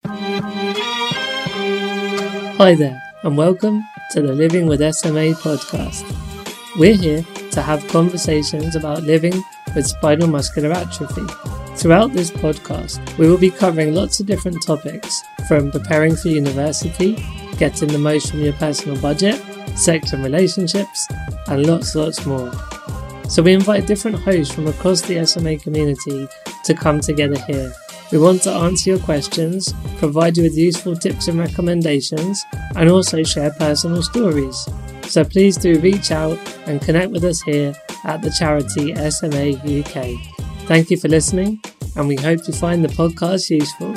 Hi there, and welcome to the Living with SMA podcast. We're here to have conversations about living with spinal muscular atrophy. Throughout this podcast, we will be covering lots of different topics, from preparing for university, getting the most from your personal budget, sex and relationships, and lots more. So we invite different hosts from across the SMA community to come together here. We want to answer your questions, provide you with useful tips and recommendations, and also share personal stories. So please do reach out and connect with us here at the charity SMA UK. Thank you for listening, and we hope you find the podcast useful.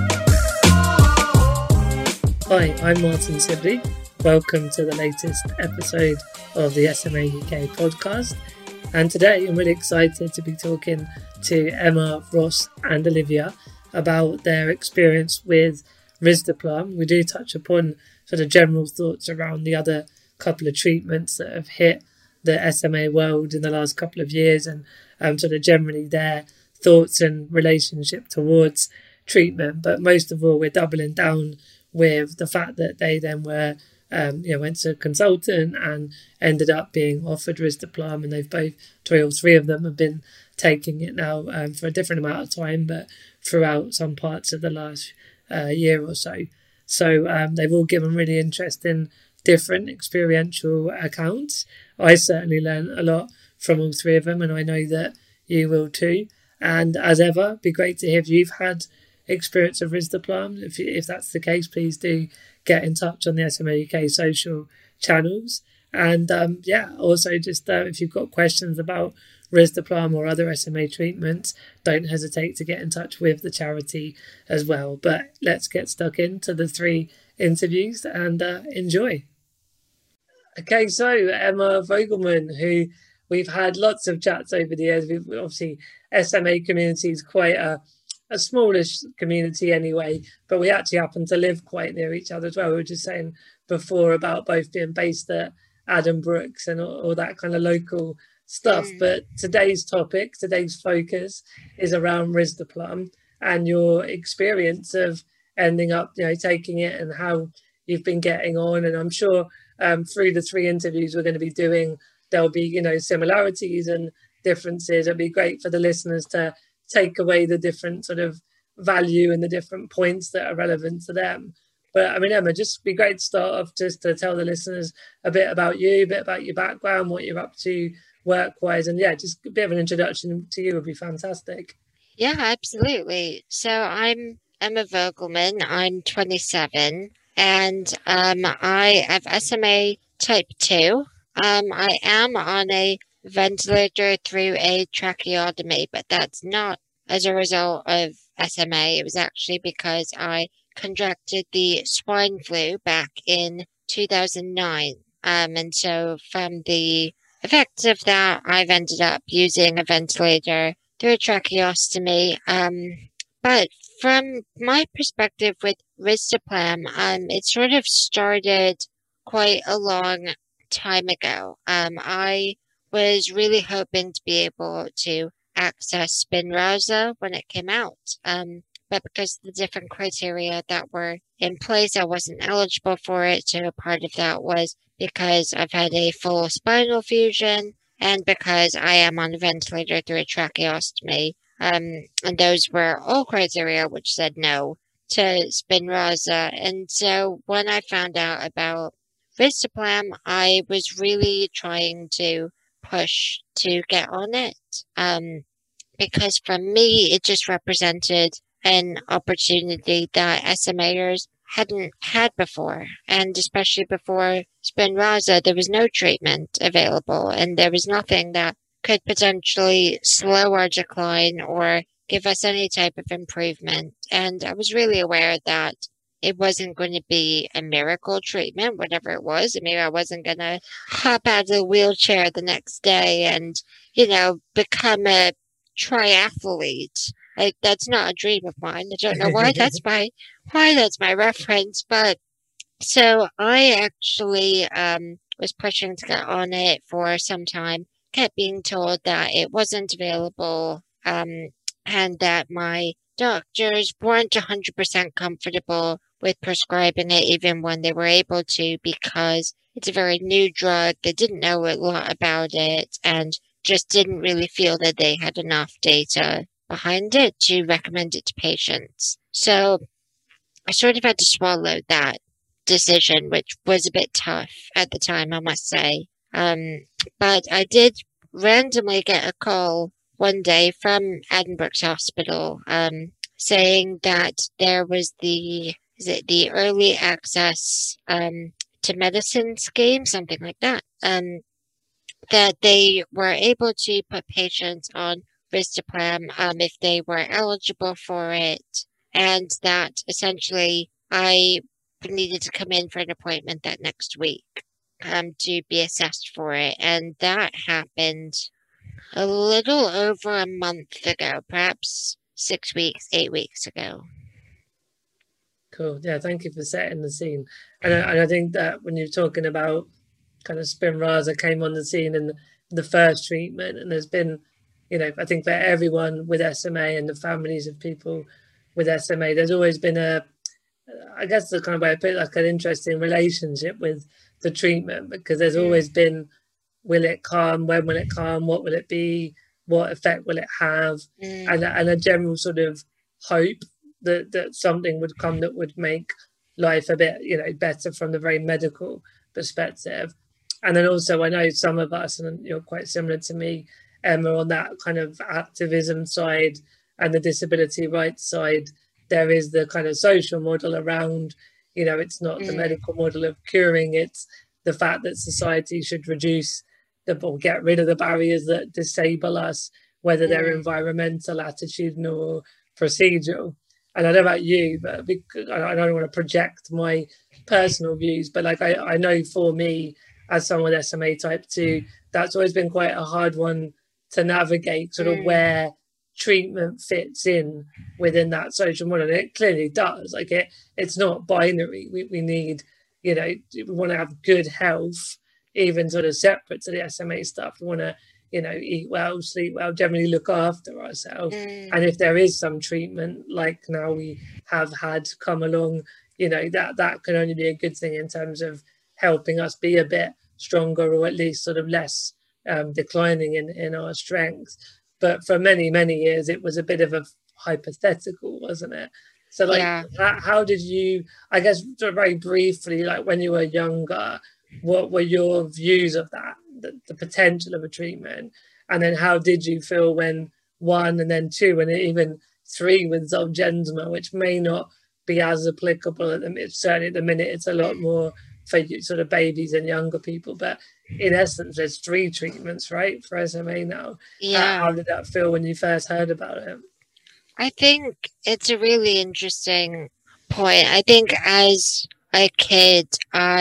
Hi, I'm Martin Sibley. Welcome to the latest episode of the SMA UK podcast. And today I'm really excited to be talking to Emma, Ross and Olivia about their experience with risdiplam. We do touch upon sort of general thoughts around the other couple of treatments that have hit the SMA world in the last couple of years, and sort of generally their thoughts and relationship towards treatment. But most of all, we're doubling down with the fact that they then were went to a consultant and ended up being offered risdiplam, and they've both, all three of them have been taking it now for a different amount of time, but throughout some parts of the last year or so. So they've all given really interesting, different experiential accounts. I certainly learned a lot from all three of them, and I know that you will too. And as ever, it'd be great to hear if you've had experience of risdiplam. If that's the case, please do get in touch on the SMA UK social channels. And also just if you've got questions about risdiplam or other SMA treatments, don't hesitate to get in touch with the charity as well. But let's get stuck into the three interviews and enjoy. Okay, so Emma Vogelman, who we've had lots of chats over the years. We've obviously, SMA community is quite a smallish community anyway, but we actually happen to live quite near each other as well. We were just saying before about both being based at Addenbrooke's and all that kind of local stuff. But today's focus is around risdiplam and your experience of ending up, taking it and how you've been getting on. And I'm sure through the three interviews we're going to be doing, there'll be, similarities and differences. It'll be great for the listeners to take away the different sort of value and the different points that are relevant to them. But I mean, Emma, just be great to start off just to tell the listeners a bit about you, a bit about your background, what you're up to work-wise, and just a bit of an introduction to you would be fantastic. Yeah, absolutely. So I'm Emma Vogelman. I'm 27, and I have SMA type 2. I am on a ventilator through a tracheotomy, but that's not as a result of SMA. It was actually because I contracted the swine flu back in 2009. And so from the effects of that, I've ended up using a ventilator through a tracheostomy. But from my perspective with risdiplam, it sort of started quite a long time ago. I was really hoping to be able to access Spinraza when it came out. But because of the different criteria that were in place, I wasn't eligible for it. So part of that was because I've had a full spinal fusion and because I am on a ventilator through a tracheostomy. And those were all criteria which said no to Spinraza. And so when I found out about risdiplam, I was really trying to push to get on it. Because for me, it just represented an opportunity that SMAers hadn't had before. And especially before Spinraza, there was no treatment available, and there was nothing that could potentially slow our decline or give us any type of improvement. And I was really aware that it wasn't going to be a miracle treatment, whatever it was. I mean, I wasn't going to hop out of the wheelchair the next day and, become a triathlete. That's not a dream of mine. I don't know why that's my reference, but so I actually was pushing to get on it for some time, kept being told that it wasn't available, and that my doctors weren't 100% comfortable with prescribing it even when they were able to, because it's a very new drug. They didn't know a lot about it and just didn't really feel that they had enough data behind it to recommend it to patients. So I sort of had to swallow that decision, which was a bit tough at the time, I must say. But I did randomly get a call one day from Edinburgh's hospital, saying that there was the early access to medicine scheme, something like that, that they were able to put patients on Risdiplam if they were eligible for it, and that essentially I needed to come in for an appointment that next week to be assessed for it. And that happened a little over a month ago, perhaps 6 weeks, 8 weeks ago. Cool. Yeah, thank you for setting the scene. And I think that when you're talking about kind of Spinraza came on the scene in the first treatment, and there's been, I think for everyone with SMA and the families of people with SMA, there's always been I guess the kind of way I put it, like an interesting relationship with the treatment, because there's always been, will it come? When will it come? What will it be? What effect will it have? And a general sort of hope that something would come that would make life a bit, better from the very medical perspective. And then also, I know some of us, and you're quite similar to me, Emma, on that kind of activism side and the disability rights side, there is the kind of social model around, it's not the medical model of curing, it's the fact that society should reduce or get rid of the barriers that disable us, whether they're environmental, attitudinal, or procedural. And I don't know about you, but I don't want to project my personal views, but like I know for me, as someone with SMA type 2, that's always been quite a hard one to navigate, sort of where treatment fits in within that social model. And it clearly does. Like it's not binary. We need, we want to have good health, even sort of separate to the SMA stuff. We want to, eat well, sleep well, generally look after ourselves. And if there is some treatment, like now we have had come along, that can only be a good thing in terms of helping us be a bit stronger, or at least sort of less declining in our strength. But for many, many years, it was a bit of a hypothetical, wasn't it? So like, how did you, I guess, sort of very briefly, like when you were younger, what were your views of that, the potential of a treatment? And then how did you feel when 1 and then 2 and even 3 with Zolgensma, which may not be as applicable at the minute, certainly at the minute it's a lot more for sort of babies and younger people, but in essence there's 3 treatments, right, for SMA now. How did that feel when you first heard about it? I think it's a really interesting point. I think as a kid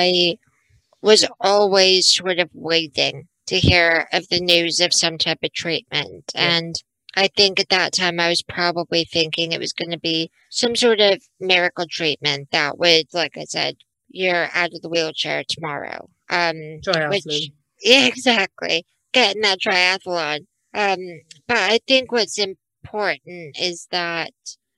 I was always sort of waiting to hear of the news of some type of treatment. And I think at that time I was probably thinking it was going to be some sort of miracle treatment that would, like I said, you're out of the wheelchair tomorrow. Triathlon. Yeah, exactly. Getting that triathlon. But I think what's important is that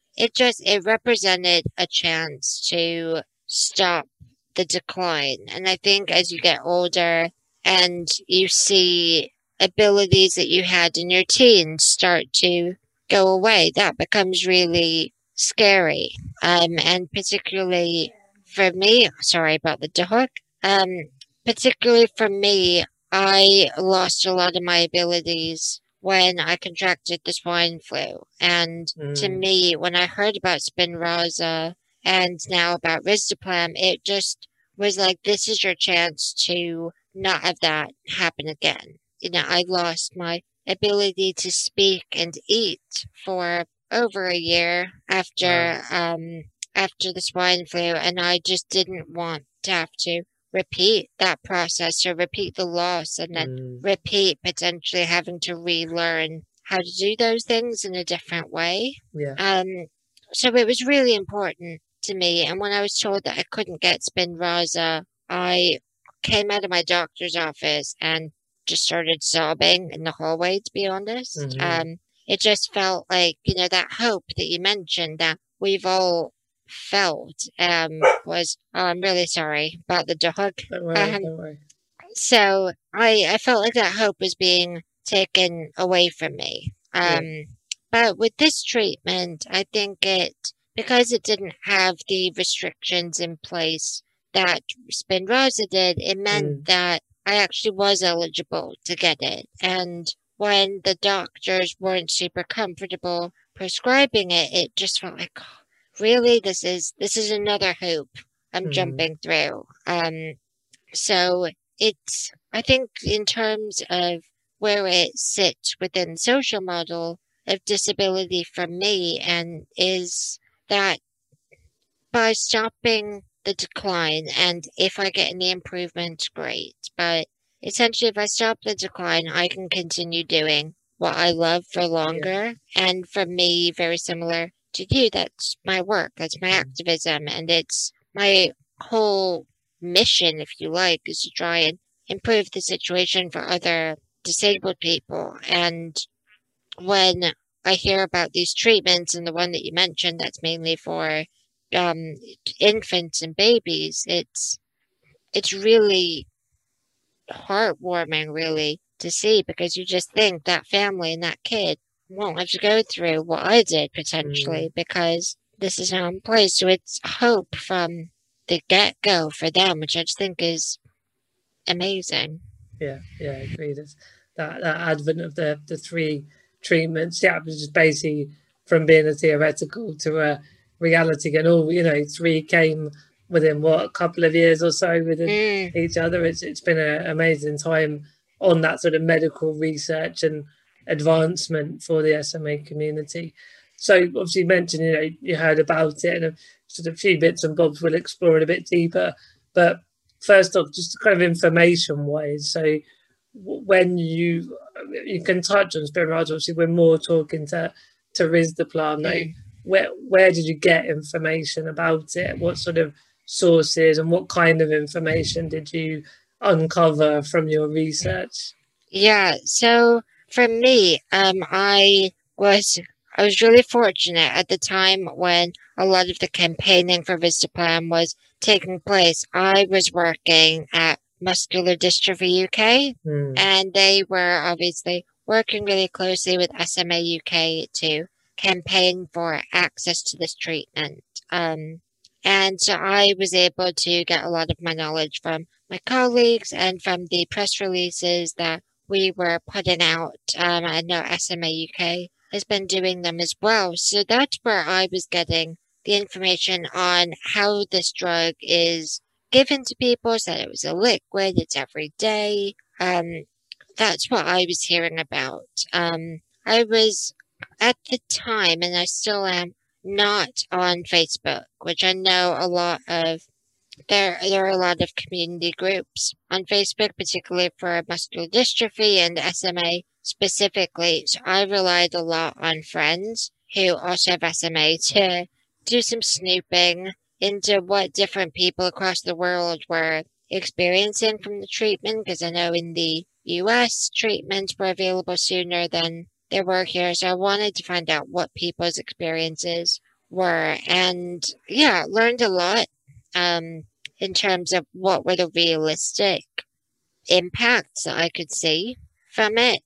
it represented a chance to stop the decline. And I think as you get older and you see abilities that you had in your teens start to go away, that becomes really scary. And particularly for me, sorry about the dog. Particularly for me, I lost a lot of my abilities when I contracted the swine flu. And to me, when I heard about Spinraza and now about Risdiplam, it just was like, this is your chance to not have that happen again. I lost my ability to speak and eat for over a year after the swine flu, and I just didn't want to have to repeat that process or repeat the loss and then repeat potentially having to relearn how to do those things in a different way. So it was really important to me. And when I was told that I couldn't get Spinraza, I came out of my doctor's office and just started sobbing in the hallway, to be honest. it just felt like, that hope that you mentioned that we've all felt, was, oh, I'm really sorry about the dog. Don't worry, Um, don't worry. so I felt like that hope was being taken away from me. Yeah. But with this treatment, I think because it didn't have the restrictions in place that Spinraza did, it meant Mm, that I actually was eligible to get it. And when the doctors weren't super comfortable prescribing it, it just felt like, oh, really, this is another hoop I'm mm, jumping through. So I think in terms of where it sits within the social model of disability for me, and is that by stopping the decline, and if I get any improvement, great. But essentially, if I stop the decline, I can continue doing what I love for yeah. longer. And for me, very similar to you, that's my work, that's my Mm, activism, and it's my whole mission, if you like, is to try and improve the situation for other disabled people. And when I hear about these treatments and the one that you mentioned that's mainly for um, infants and babies, it's really heartwarming, really, to see, because you just think that family and that kid won't have to go through what I did mm. potentially, because this is now in place. So it's hope from the get go for them, which I just think is amazing. Yeah, yeah, agreed. It's that advent of the three treatments, yeah, it was just basically from being a theoretical to a reality, and all three came within what, a couple of years or so within Mm, each other. It's been an amazing time on that sort of medical research and advancement for the SMA community. So obviously you mentioned you heard about it, and sort of a few bits and bobs we'll explore it a bit deeper, but first off, just kind of information wise, so when you can touch on Spinrad, obviously we're more talking to Risdiplam. Like, mm. where did you get information about it? What sort of sources and what kind of information did you uncover from your research? Yeah, so for me, I was really fortunate at the time when a lot of the campaigning for Vistaplam was taking place. I was working at Muscular Dystrophy UK, Hmm. and they were obviously working really closely with SMA UK to campaign for access to this treatment. And so I was able to get a lot of my knowledge from my colleagues and from the press releases that we were putting out. I know SMA UK has been doing them as well. So that's where I was getting the information on how this drug is given to people. So it was a liquid, it's every day. That's what I was hearing about. I was at the time, and I still am, not on Facebook, which I know a lot of there are a lot of community groups on Facebook, particularly for muscular dystrophy and SMA specifically. So I relied a lot on friends who also have SMA to do some snooping into what different people across the world were experiencing from the treatment, because I know in the US treatments were available sooner than they were here. So I wanted to find out what people's experiences were, and yeah, learned a lot. Um, in terms of what were the realistic impacts that I could see from it.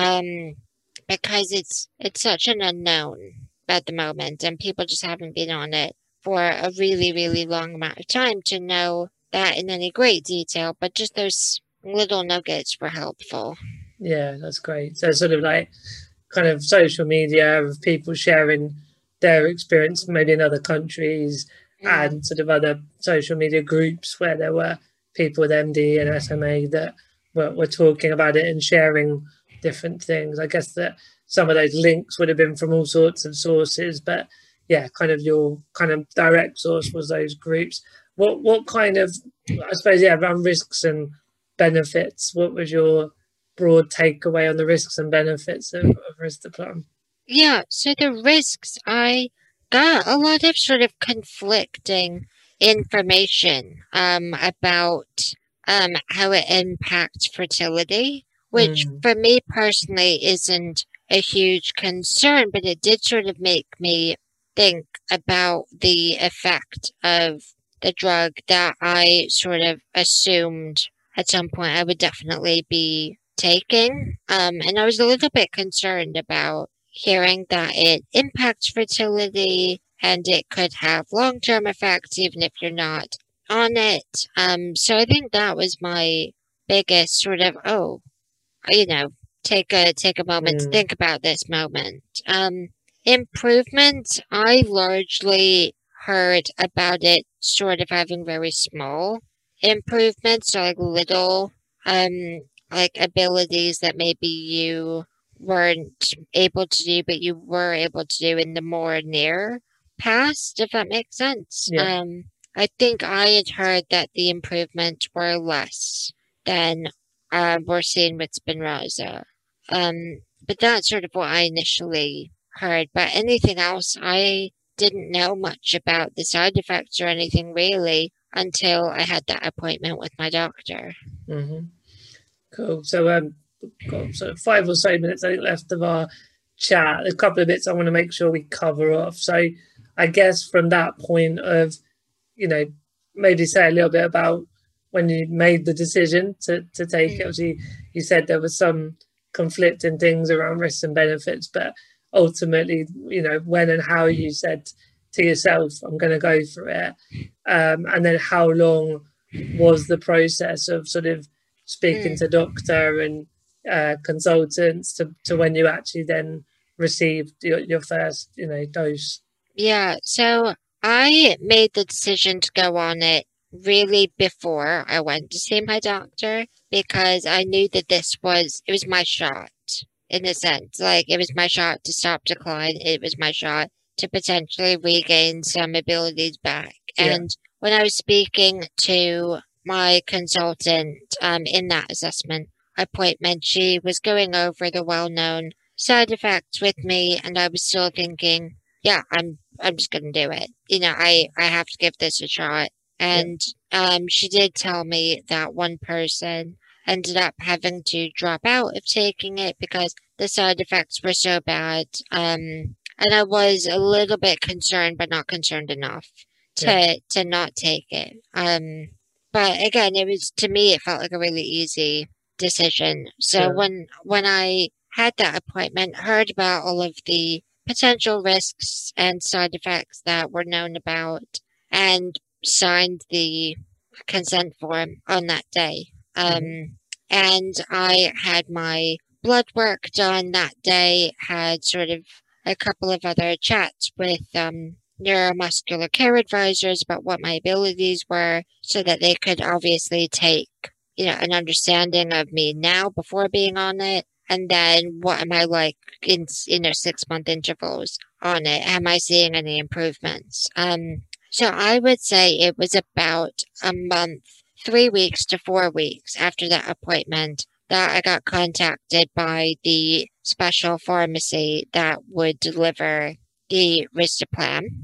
Because it's such an unknown at the moment, and people just haven't been on it for a really, really long amount of time to know that in any great detail, but just those little nuggets were helpful. Yeah, that's great. So sort of like kind of social media of people sharing their experience, maybe in other countries, Mm, and sort of other social media groups where there were people with MD and SMA that were talking about it and sharing different things. I guess that some of those links would have been from all sorts of sources, but yeah, kind of your kind of direct source was those groups. What kind of, I suppose, yeah, around risks and benefits, what was your broad takeaway on the risks and benefits of Risdiplam? yeah, so the risks, I got a lot of sort of conflicting information about how it impacts fertility, which Mm, for me personally isn't a huge concern, but it did sort of make me think about the effect of the drug that I sort of assumed at some point I would definitely be taking. And I was a little bit concerned about hearing that it impacts fertility and it could have long-term effects even if you're not on it. So I think that was my biggest sort of, you know, take a moment to Mm. think about this moment. Improvement, I largely heard about it sort of having very small improvements, so like little like abilities that maybe you weren't able to do, but you were able to do in the more near past, if that makes sense. Yeah. I think I had heard that the improvements were less than we're seeing with Spinraza. But that's sort of what I initially heard. But anything else, I didn't know much about the side effects or anything really until I had that appointment with my doctor. Mm-hmm. Cool. So got sort of 5 or so minutes I think left of our chat. A couple of bits I want to make sure we cover off. So I guess from that point of, you know, maybe say a little bit about when you made the decision to take it. Obviously, you said there was some conflicting things around risks and benefits, but ultimately, you know, when and how you said to yourself, I'm going to go for it. And then how long was the process of sort of speaking to doctor and consultants to when you actually then received your first, you know, dose? Yeah, so I made the decision to go on it really before I went to see my doctor because I knew that it was my shot in a sense. Like it was my shot to stop decline. It was my shot to potentially regain some abilities back. Yeah. And when I was speaking to my consultant in that assessment appointment, she was going over the well-known side effects with me, and I was still thinking, yeah, I'm just gonna do it. You know, I have to give this a shot. Yeah. And she did tell me that one person ended up having to drop out of taking it because the side effects were so bad. And I was a little bit concerned, but not concerned enough Yeah. to not take it. But again, it was to me, it felt like a really easy decision. So Sure. when I had that appointment, heard about all of the potential risks and side effects that were known about, and signed the consent form on that day. And I had my blood work done that day, had sort of a couple of other chats with neuromuscular care advisors about what my abilities were so that they could obviously take, you know, an understanding of me now before being on it. And then what am I like in, 6-month intervals on it? Am I seeing any improvements? So I would say it was about a month, 3 weeks to 4 weeks after that appointment that I got contacted by the special pharmacy that would deliver the Risdiplam.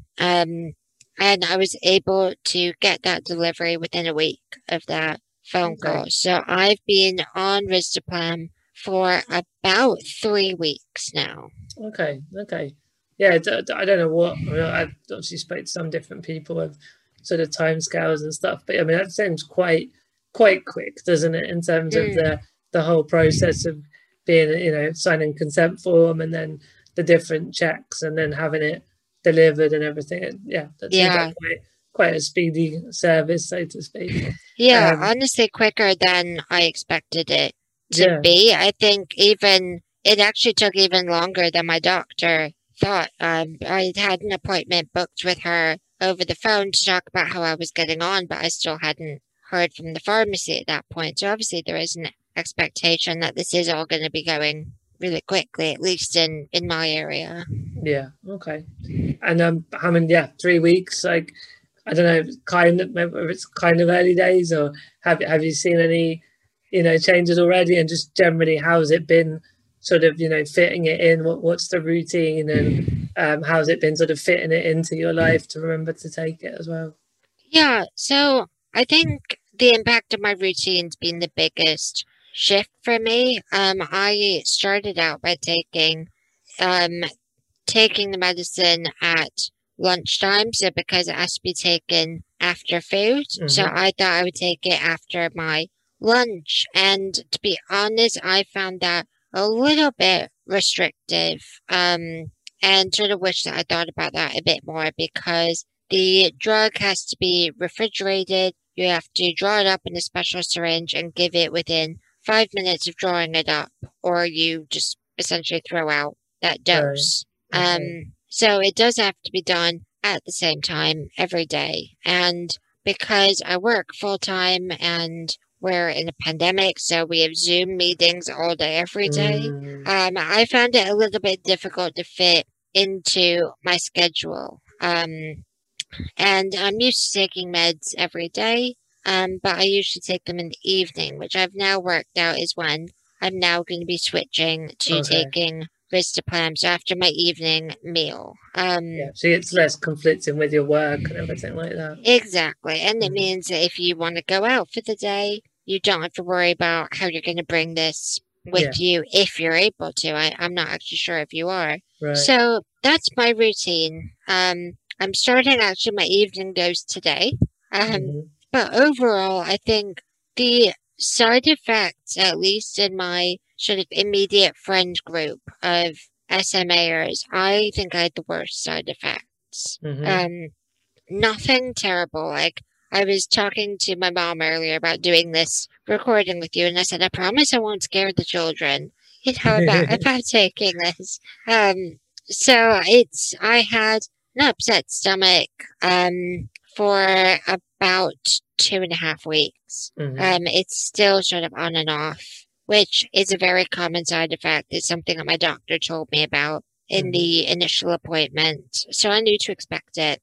And I was able to get that delivery within a week of that phone call. So I've been on Risdiplam for about 3 weeks now. Okay. Yeah, I don't know what. I mean, I obviously spoke to some different people of sort of timescales and stuff, but I mean that seems quite quick, doesn't it, in terms of the whole process of being, you know, signing consent form and then the different checks and then having it delivered and everything. Yeah, that seems like quite a speedy service, so to speak. Yeah, honestly, quicker than I expected it to be. I think even it actually took even longer than my doctor thought. I had an appointment booked with her over the phone to talk about how I was getting on, but I still hadn't heard from the pharmacy at that point. So obviously there is an expectation that this is all going to be going really quickly, at least in my area. Yeah. Okay. And I mean, yeah, 3 weeks. Like, I don't know, maybe it's kind of early days, or have you seen any, you know, changes already? And just generally, how's it been, sort of, you know, fitting it in? What's the routine, and how's it been sort of fitting it into your life to remember to take it as well? Yeah. So I think the impact of my routine's been the biggest shift for me. I started out by taking taking the medicine at lunchtime. So because it has to be taken after food, so I thought I would take it after my lunch. And to be honest, I found that a little bit restrictive. And sort of wish that I thought about that a bit more because the drug has to be refrigerated. You have to draw it up in a special syringe and give it within 5 minutes of drawing it up, or you just essentially throw out that dose. So it does have to be done at the same time every day. And because I work full time and we're in a pandemic, so we have Zoom meetings all day, every day. I found it a little bit difficult to fit into my schedule. And I'm used to taking meds every day, but I usually take them in the evening, which I've now worked out is when I'm now going to be switching to taking Risdiplam, so after my evening meal. So it's less conflicting with your work and everything like that. Exactly, and it means that if you want to go out for the day, you don't have to worry about how you're going to bring this with you if you're able to. I'm not actually sure if you are. So that's my routine. I'm starting actually my evening dose today. But overall, I think the side effects, at least in my sort of immediate friend group of SMAers, I think I had the worst side effects. Nothing terrible. Like, I was talking to my mom earlier about doing this recording with you, and I said, I promise I won't scare the children, about taking this. So I had an upset stomach, for about 2.5 weeks. It's still sort of on and off, which is a very common side effect. It's something that my doctor told me about in the initial appointment, so I knew to expect it.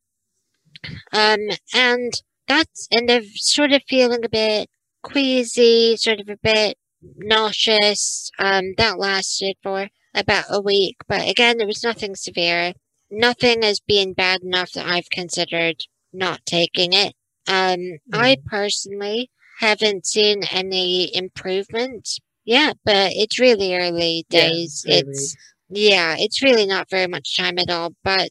And they're sort of feeling a bit queasy, sort of a bit nauseous. That lasted for about a week, but again, there was nothing severe. Nothing as being bad enough that I've considered not taking it. I personally haven't seen any improvement yet, but it's really early days. It's really not very much time at all, but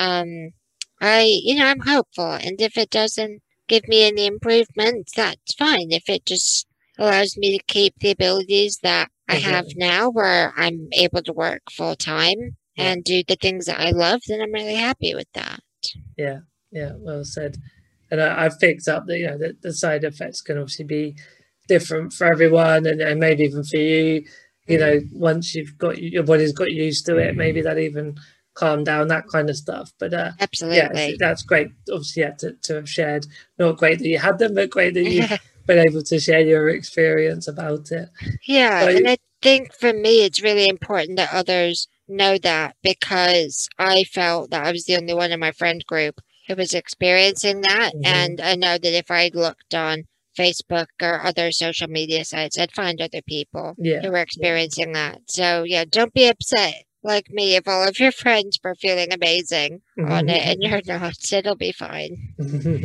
I'm hopeful, and if it doesn't give me any improvement, that's fine. If it just allows me to keep the abilities that I have now, where I'm able to work full time and do the things that I love, then I'm really happy with that. Yeah, well said. And I've picked up that that the side effects can obviously be different for everyone, and maybe even for you. Once you've got your body's got used to it, maybe that even calm down, that kind of stuff. But absolutely, that's great. Obviously, to have shared. Not great that you had them, but great that you've been able to share your experience about it. And I think for me, it's really important that others know that, because I felt that I was the only one in my friend group who was experiencing that, and I know that if I looked on Facebook or other social media sites, I'd find other people who were experiencing that. So don't be upset like me if all of your friends were feeling amazing on it and you're not. It'll be fine.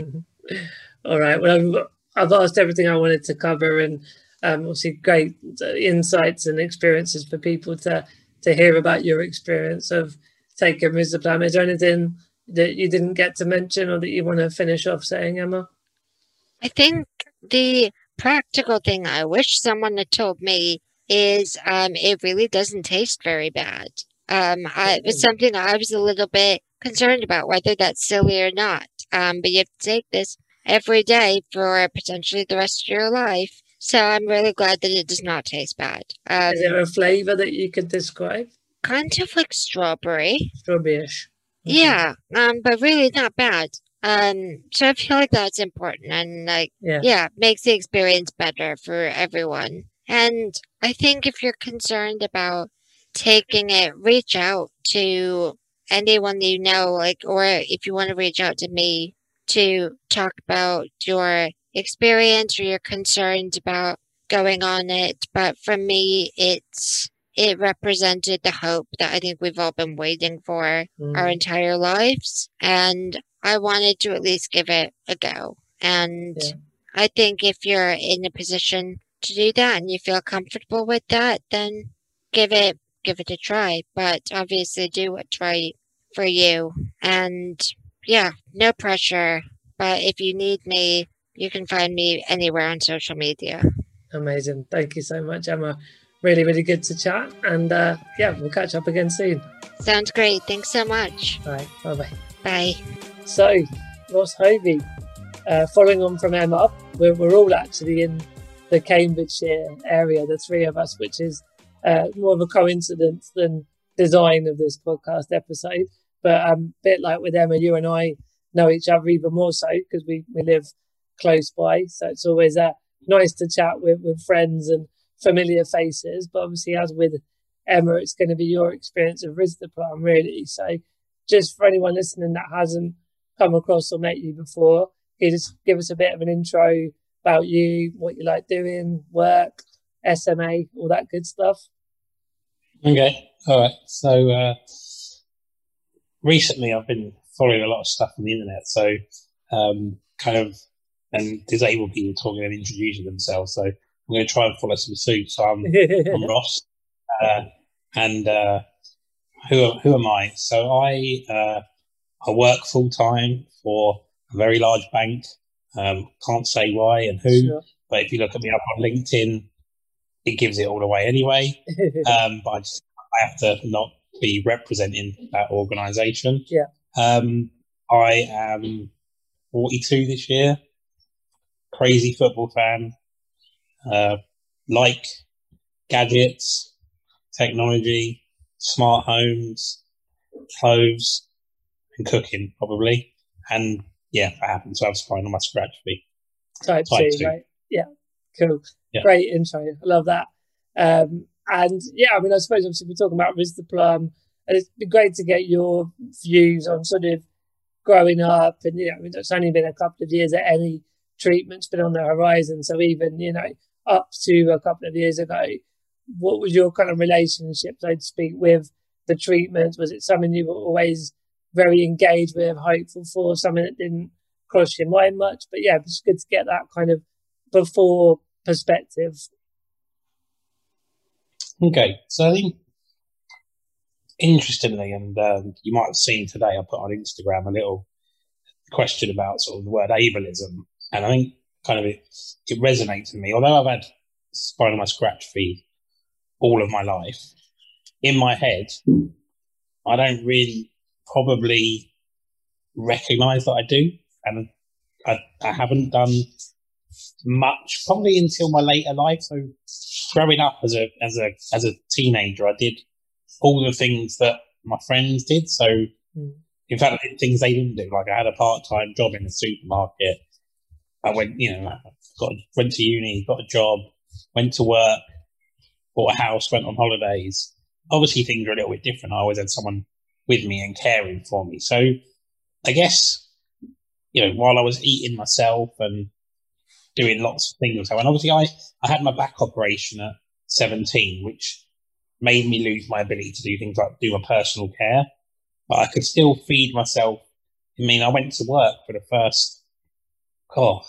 All right. Well, I've asked everything I wanted to cover, and obviously great insights and experiences for people to hear about your experience of taking Risdiplam. Is there anything that you didn't get to mention or that you want to finish off saying, Emma? I think the practical thing I wish someone had told me is it really doesn't taste very bad. It was something I was a little bit concerned about, whether that's silly or not. But you have to take this every day for potentially the rest of your life. So I'm really glad that it does not taste bad. Is there a flavour that you could describe? Kind of like strawberry. Strawberry-ish. Okay. Yeah, but really not bad. So I feel like that's important, and makes the experience better for everyone. And I think if you're concerned about taking it, reach out to anyone that you know, or if you want to reach out to me to talk about your experience or your concerns about going on it. But for me, it represented the hope that I think we've all been waiting for our entire lives. And I wanted to at least give it a go. And I think if you're in a position to do that and you feel comfortable with that, then give it give it a try. But obviously do what's right for you. And yeah, no pressure. But if you need me, you can find me anywhere on social media. Amazing. Thank you so much, Emma. Really, really good to chat. And yeah, we'll catch up again soon. Sounds great. Thanks so much. All right. Bye-bye. Bye. So, Ross Hovey, following on from Emma, we're all actually in the Cambridgeshire area, the three of us, which is more of a coincidence than design of this podcast episode. But a bit like with Emma, you and I know each other even more so because we live close by. So it's always nice to chat with friends and familiar faces. But obviously, as with Emma, it's going to be your experience of Risdiplam, really. So just for anyone listening that hasn't come across or met you before, can you just give us a bit of an intro about you, what you like doing, work, SMA, all that good stuff? Okay, all right. So recently I've been following a lot of stuff on the internet, so and disabled people talking and introducing themselves. So I'm going to try and follow some suit. So I'm Ross, and who am I? So I work full time for a very large bank. Can't say why and who, sure. But if you look at me up on LinkedIn, it gives it all away anyway. But I have to not be representing that organisation. Yeah. I am 42 this year. Crazy football fan. Like gadgets, technology, smart homes, clothes, and cooking probably. And yeah, I happen to have spinal muscular atrophy. Type 2, right? Yeah, cool. Yeah. Great intro. I love that. And yeah, I mean, I suppose obviously we're talking about Risdiplam, and it's been great to get your views on sort of growing up. And, I mean, it's only been a couple of years that any treatment's been on the horizon. So even, up to a couple of years ago, what was your kind of relationship, so to speak, with the treatment? Was it something you were always very engaged with, hopeful for, something that didn't cross your mind much? But yeah, it's good to get that kind of before perspective. Okay, so I think, interestingly, and you might have seen today, I put on Instagram a little question about sort of the word ableism, and I think kind of it resonates with me. Although I've had spinal muscular atrophy all of my life, in my head, I don't really probably recognise that I do, and I haven't done much probably until my later life. So growing up as a teenager, I did all the things that my friends did. So in fact, I did things they didn't do. Like I had a part-time job in a supermarket. I went, went to uni, got a job, went to work, bought a house, went on holidays. Obviously things are a little bit different. I always had someone with me and caring for me. So I guess, while I was eating myself and doing lots of things. And obviously I had my back operation at 17, which made me lose my ability to do things like do my personal care. But I could still feed myself. I mean, I went to work for the first, from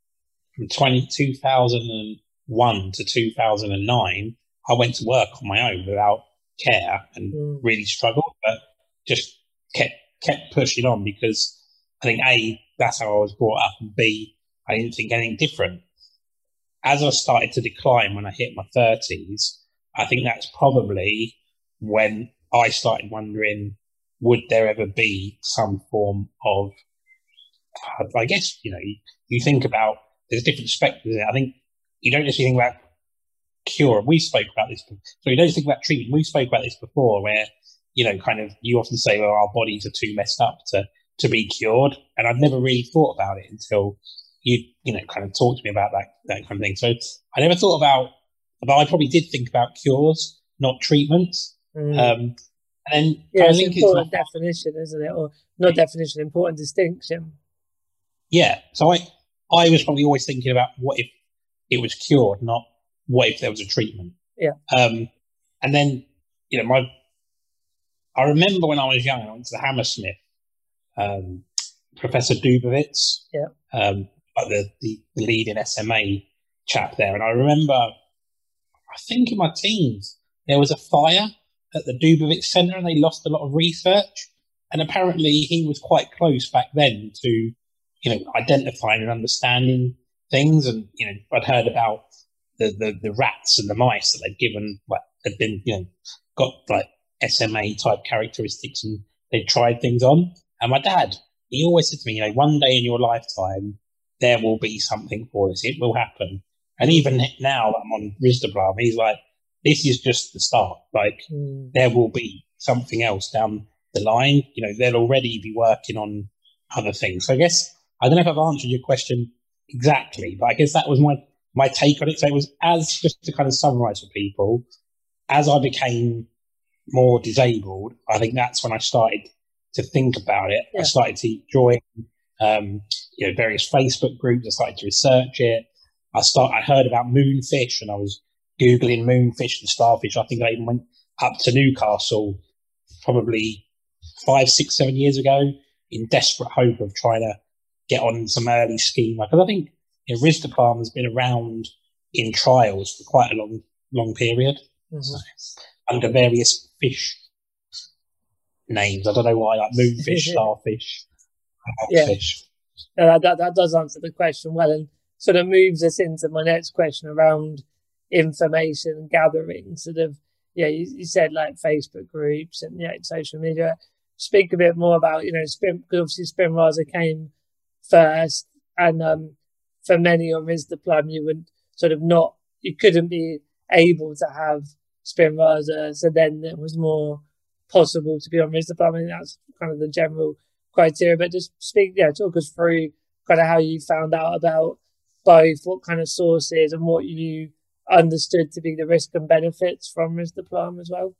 2001 to 2009, I went to work on my own without care and really struggled, but just kept pushing on because I think A, that's how I was brought up, and B, I didn't think anything different. As I started to decline when I hit my 30s, I think that's probably when I started wondering, would there ever be some form of, I guess, you think about, there's different spectrums. I think you don't just think about cure. We spoke about this. So you don't just think about treatment. We spoke about this before where, you often say, well, our bodies are too messed up to be cured. And I've never really thought about it until you kind of talked to me about that kind of thing. So I never thought about, but I probably did think about cures, not treatments. And then it's an important definition, isn't it? Or not definition, important distinction. Yeah. So I was probably always thinking about what if it was cured, not what if there was a treatment. Yeah. And then, I remember when I was young, I went to the Hammersmith, Professor Dubowitz, like the leading SMA chap there. And I remember, I think in my teens, there was a fire at the Dubovich Centre, and they lost a lot of research. And apparently, he was quite close back then to, identifying and understanding things. And I'd heard about the rats and the mice that they'd given, had been, got like SMA type characteristics, and they tried things on. And my dad, he always said to me, one day in your lifetime, there will be something for this. It will happen. And even now that I'm on risdiplam, he's like, this is just the start. Like, there will be something else down the line. They'll already be working on other things. So I guess, I don't know if I've answered your question exactly, but I guess that was my take on it. So it was, as just to kind of summarize for people, as I became more disabled, I think that's when I started to think about it. Yeah. I started to join, various Facebook groups. I started to research it. I heard about moonfish, and I was Googling moonfish and starfish. I think I even went up to Newcastle probably 5, 6, 7 years ago in desperate hope of trying to get on some early scheme. Because I think risdiplam has been around in trials for quite a long period. Mm-hmm. So, under various fish names. I don't know why, like moonfish, starfish, fish. Yeah, that does answer the question well, and sort of moves us into my next question around information gathering. Sort of, you said like Facebook groups and social media. Speak a bit more about, because obviously Spinraza came first, and for many on risdiplam, you couldn't be able to have Spinraza, so then it was more possible to be on risdiplam. I mean, that's kind of the general criteria, but just talk us through kind of how you found out about both, what kind of sources, and what you understood to be the risk and benefits from risdiplam as well.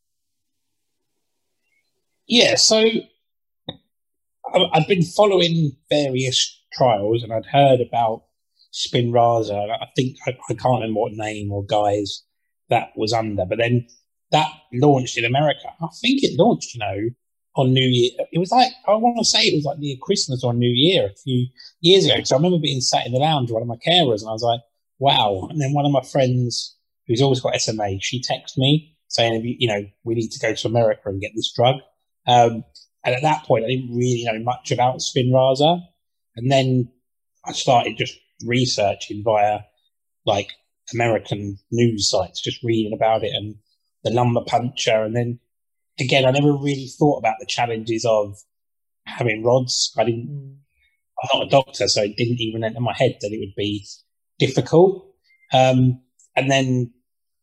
Yeah, so I've been following various trials, and I'd heard about Spinraza. I think I can't remember what name or guise that was under, but then that launched in America. I think it launched, on New Year. It was like, I want to say it was like near Christmas or New Year a few years ago. So I remember being sat in the lounge with one of my carers, and I was like, wow. And then one of my friends who's always got SMA, she texted me saying, we need to go to America and get this drug. And at that point, I didn't really know much about Spinraza. And then I started just researching via like American news sites, just reading about it and the lumbar puncture. And then again, I never really thought about the challenges of having rods. I'm not a doctor, so it didn't even enter my head that it would be difficult. And then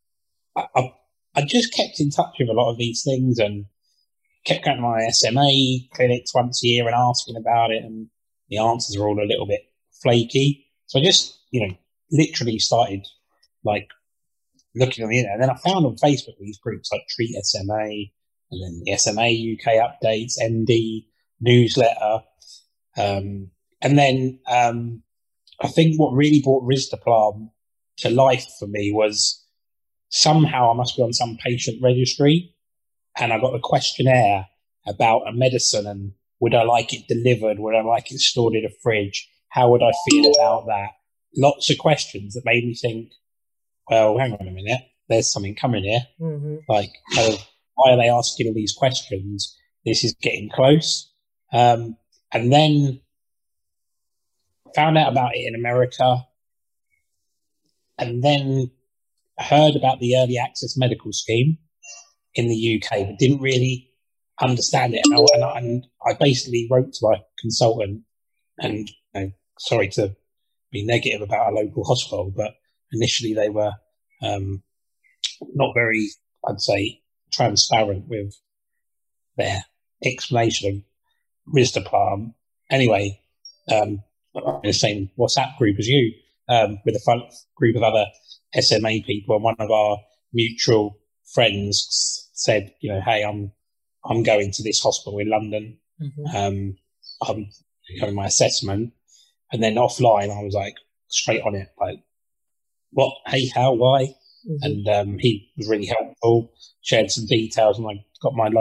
I just kept in touch with a lot of these things and kept going to my SMA clinics once a year and asking about it, and the answers are all a little bit flaky. So I just, literally started like looking on the internet. And then I found on Facebook these groups like Treat SMA, and then the SMA UK updates, MD newsletter. And then I think what really brought risdiplam to life for me was somehow I must be on some patient registry, and I got a questionnaire about a medicine, and would I like it delivered? Would I like it stored in a fridge? How would I feel about that? Lots of questions that made me think, well, hang on a minute, there's something coming here. Mm-hmm. Like, why are they asking all these questions? This is getting close. And then found out about it in America, and then heard about the early access medical scheme in the UK, but didn't really understand it. And I basically wrote to my consultant, and sorry to be negative about a local hospital, but initially they were not very, I'd say, transparent with their explanation of risdiplam. Anyway, I'm in the same WhatsApp group as you, with a group of other SMA people, and one of our mutual friends said, hey, I'm going to this hospital in London. Mm-hmm. I'm doing my assessment. And then offline, I was like straight on it, like, what, hey, how, why? Mm-hmm. And he was really helpful, shared some details, and I got my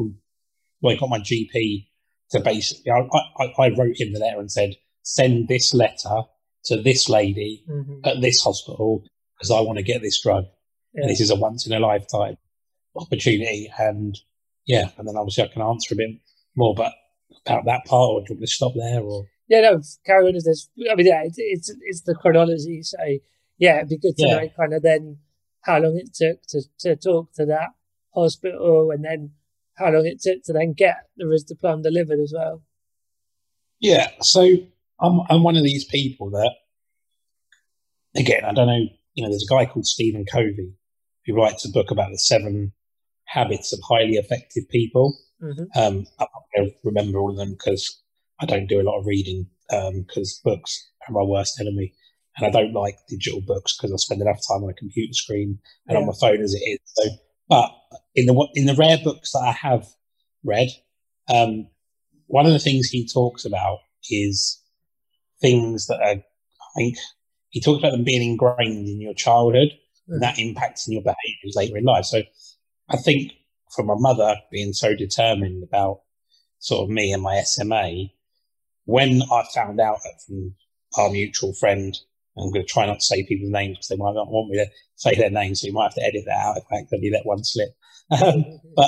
GP to basically, I wrote him the letter and said, send this letter to this lady at this hospital because I want to get this drug. Yeah. And this is a once in a lifetime opportunity. And yeah, and then obviously I can answer a bit more, but about that part, or do you want me to stop there? Or Yeah, no, carry on as this. I mean, yeah, it's the chronology. So yeah, it'd be good to know kind of then how long it took to talk to that hospital, and then how long it took to then get the Risdiplam delivered as well. Yeah, so I'm one of these people that, again, I don't know, there's a guy called Stephen Covey who writes a book about the 7 habits of highly effective people. Mm-hmm. I'm not going to remember all of them because I don't do a lot of reading, because books are my worst enemy. And I don't like digital books because I spend enough time on a computer screen and on my phone as it is. So, but in the rare books that I have read, one of the things he talks about is things that are, I think, he talks about them being ingrained in your childhood and that impacting your behaviours later in life. So I think from my mother being so determined about sort of me and my SMA, when I found out from our mutual friend, I'm going to try not to say people's names because they might not want me to say their names, so you might have to edit that out if I accidentally let one slip. But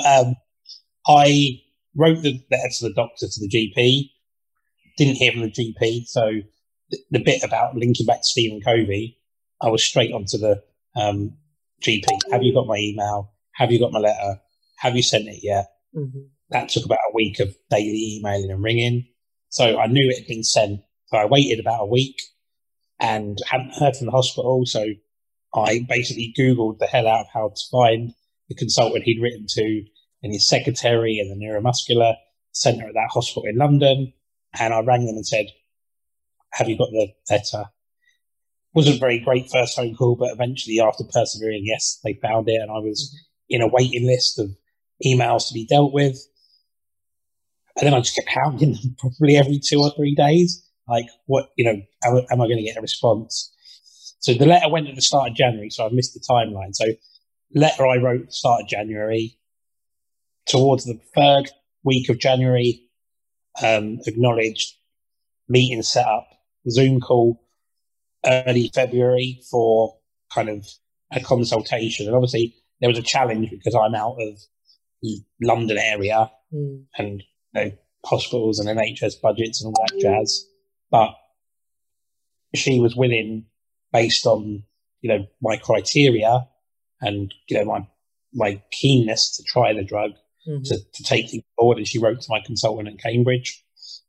I wrote the letter to the doctor, to the GP, didn't hear from the GP, so the bit about linking back to Stephen Covey, I was straight onto the GP. Have you got my email? Have you got my letter? Have you sent it yet? Mm-hmm. That took about a week of daily emailing and ringing. So I knew it had been sent. So I waited about a week and hadn't heard from the hospital. So I basically Googled the hell out of how to find the consultant he'd written to and his secretary and the neuromuscular centre at that hospital in London. And I rang them and said, have you got the letter? Wasn't a very great first phone call, but eventually after persevering, yes, they found it. And I was in a waiting list of emails to be dealt with. And then I just kept hounding them probably every 2 or 3 days. Like, what, am I going to get a response? So the letter went at the start of January, so I missed the timeline. So letter I wrote at the start of January, towards the 3rd week of January, acknowledged, meeting set up, Zoom call early February for kind of a consultation. And obviously there was a challenge because I'm out of the London area and hospitals and NHS budgets and all that jazz. But she was willing, based on, my criteria and, my keenness to try the drug, to take things forward. And she wrote to my consultant at Cambridge.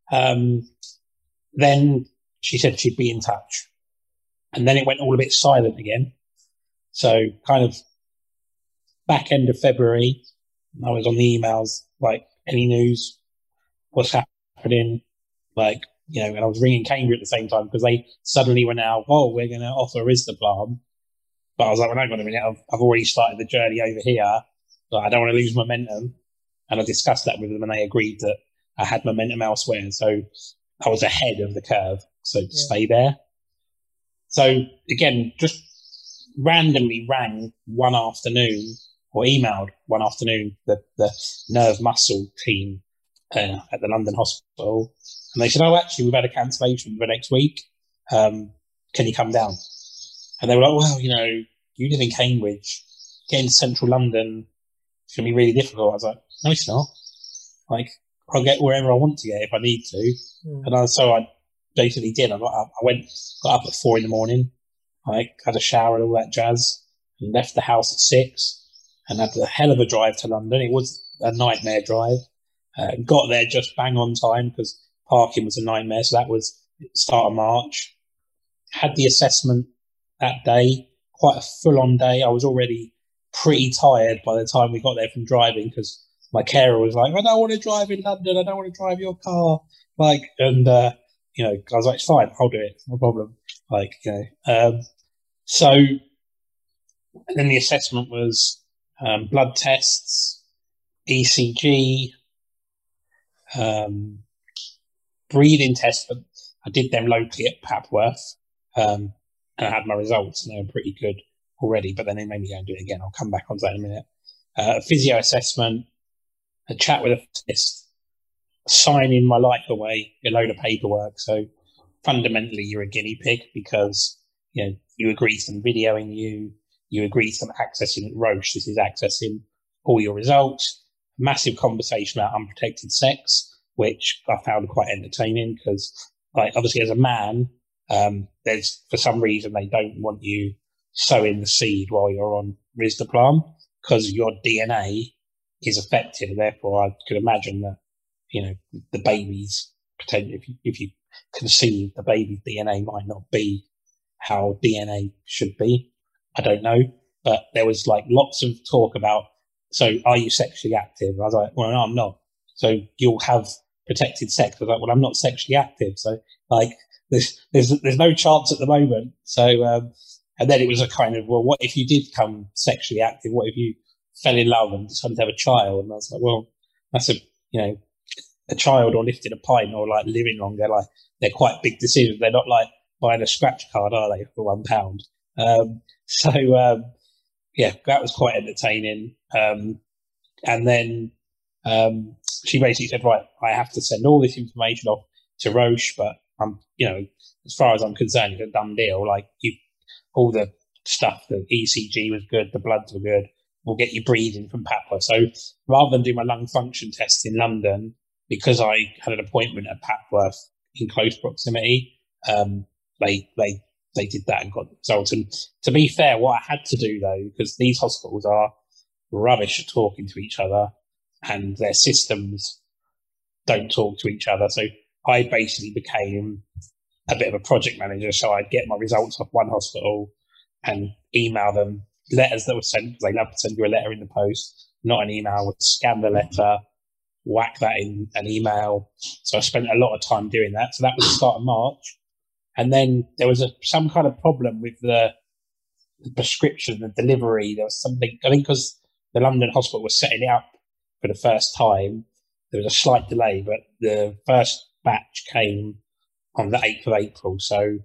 Then she said she'd be in touch. And then it went all a bit silent again. So kind of back end of February, I was on the emails, like, any news, what's happening, like, and I was ringing Cambridge at the same time because they suddenly were now, we're going to offer Risdiplam. But I was like, well, hang on a minute, I've already started the journey over here. So I don't want to lose momentum. And I discussed that with them and they agreed that I had momentum elsewhere. So I was ahead of the curve, so to stay there. So again, just randomly rang one afternoon or emailed one afternoon the nerve muscle team at the London hospital. And they said, actually, we've had a cancellation for next week. Can you come down? And they were like, well, you live in Cambridge, getting to central London, it's going to be really difficult. I was like, no, it's not. Like, I'll get wherever I want to get if I need to. And so I basically did. I got up at 4 a.m, like, had a shower and all that jazz, and left the house at 6 and had a hell of a drive to London. It was a nightmare drive. Got there just bang on time because parking was a nightmare. So that was the start of March. Had the assessment that day, quite a full-on day. I was already pretty tired by the time we got there from driving because my carer was like, I don't want to drive in London. I don't want to drive your car. Like, and, I was like, it's fine. I'll do it. No problem. Like, so then the assessment was blood tests, ECG, breathing tests, but I did them locally at Papworth, and I had my results, and they were pretty good already, but then they made me go and do it again. I'll come back onto that in a minute. A physio assessment, a chat with a physicist, signing my life away, a load of paperwork. So fundamentally, you're a guinea pig because you agree to them videoing you, you agree to them accessing Roche. This is accessing all your results. Massive conversation about unprotected sex, which I found quite entertaining because, like, obviously as a man, there's, for some reason, they don't want you sowing the seed while you're on Risdiplam because your DNA is affected, and therefore I could imagine that, the baby's potential, if you conceive, the baby's DNA might not be how DNA should be. I don't know, but there was like lots of talk about, so are you sexually active? I was like, well, no, I'm not. So you'll have protected sex. I was like, well, I'm not sexually active. So like, there's no chance at the moment. So, and then it was a kind of, well, what if you did become sexually active? What if you fell in love and decided to have a child? And I was like, well, that's a child or lifting a pint or like living longer. Like, they're quite big decisions. They're not like buying a scratch card, are they, for £1? Yeah, that was quite entertaining. And then she basically said, right, I have to send all this information off to Roche, but I'm, as far as I'm concerned, it's a done deal. Like, all the stuff, the ECG was good, the bloods were good. We'll get you breathing from Papworth. So rather than do my lung function test in London, because I had an appointment at Papworth in close proximity, they did that and got the results. And to be fair, what I had to do though, because these hospitals are rubbish at talking to each other and their systems don't talk to each other. So I basically became a bit of a project manager. So I'd get my results off one hospital and email them letters that were sent, because they love to send you a letter in the post, not an email. Would scan the letter, whack that in an email. So I spent a lot of time doing that. So that was the start of March. And then there was some kind of problem with the prescription, the delivery. There was something, I think because the London hospital was setting it up for the first time, there was a slight delay, but the first batch came on the 8th of April. So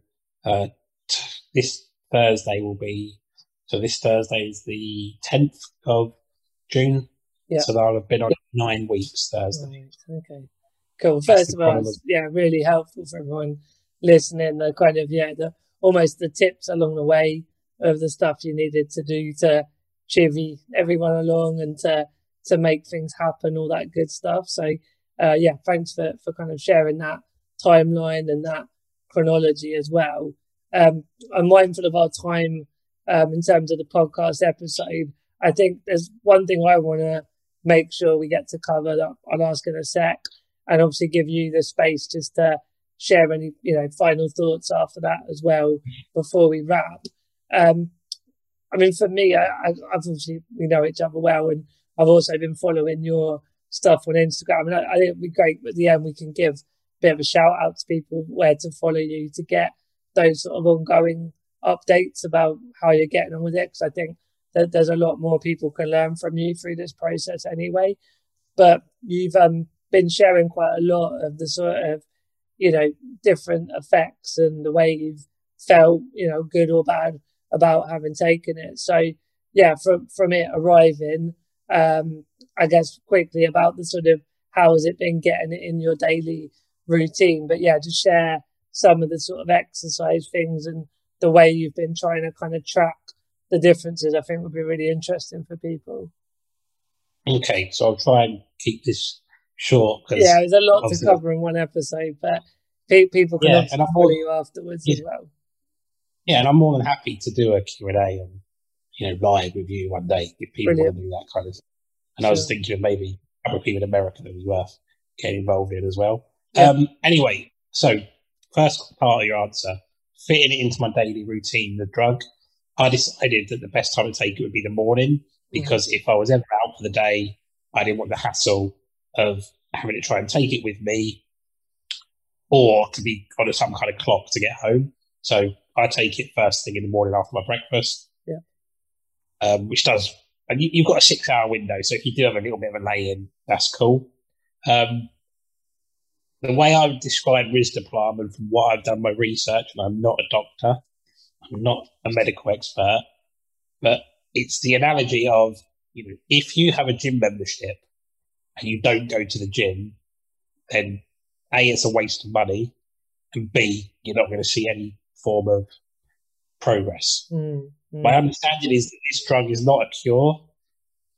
this Thursday this Thursday is the 10th of June. Yeah. So I'll have been on 9 weeks Thursday. Right. Okay. Cool. First of all, it's, really helpful for everyone listening. The kind of, almost the tips along the way of the stuff you needed to do to chivvy everyone along and to make things happen, all that good stuff. So, thanks for kind of sharing that timeline and that chronology as well. I'm mindful of our time in terms of the podcast episode. I think there's one thing I want to make sure we get to cover that I'll ask in a sec, and obviously give you the space just to share any, final thoughts after that as well before we wrap. For me, I've obviously, we know each other well, and I've also been following your stuff on Instagram. I think it'd be great at the end we can give a bit of a shout out to people where to follow you to get those sort of ongoing updates about how you're getting on with it, because I think that there's a lot more people can learn from you through this process anyway. But you've been sharing quite a lot of the sort of, different effects and the way you've felt, good or bad about having taken it. So from it arriving, I guess quickly about the sort of how has it been getting it in your daily routine, but just share some of the sort of exercise things and the way you've been trying to kind of track the differences. I think would be really interesting for people. Okay, so I'll try and keep this short. There's a lot to cover in one episode, but people can also follow you afterwards as well. Yeah, and I'm more than happy to do a Q&A and, live with you one day if people want to do that kind of thing. And I was thinking of maybe a couple of people in America that would be worth getting involved in as well. Yeah. Anyway, so first part of your answer, fitting it into my daily routine, the drug, I decided that the best time to take it would be the morning, because if I was ever out for the day, I didn't want the hassle of having to try and take it with me or to be on some kind of clock to get home. So I take it first thing in the morning after my breakfast, which does, and you've got a 6-hour window. So if you do have a little bit of a lay-in, that's cool. The way I would describe Risdiplam, and from what I've done my research, and I'm not a doctor, I'm not a medical expert, but it's the analogy of, if you have a gym membership and you don't go to the gym, then A, it's a waste of money, and B, you're not going to see any form of progress. My understanding is that this drug is not a cure.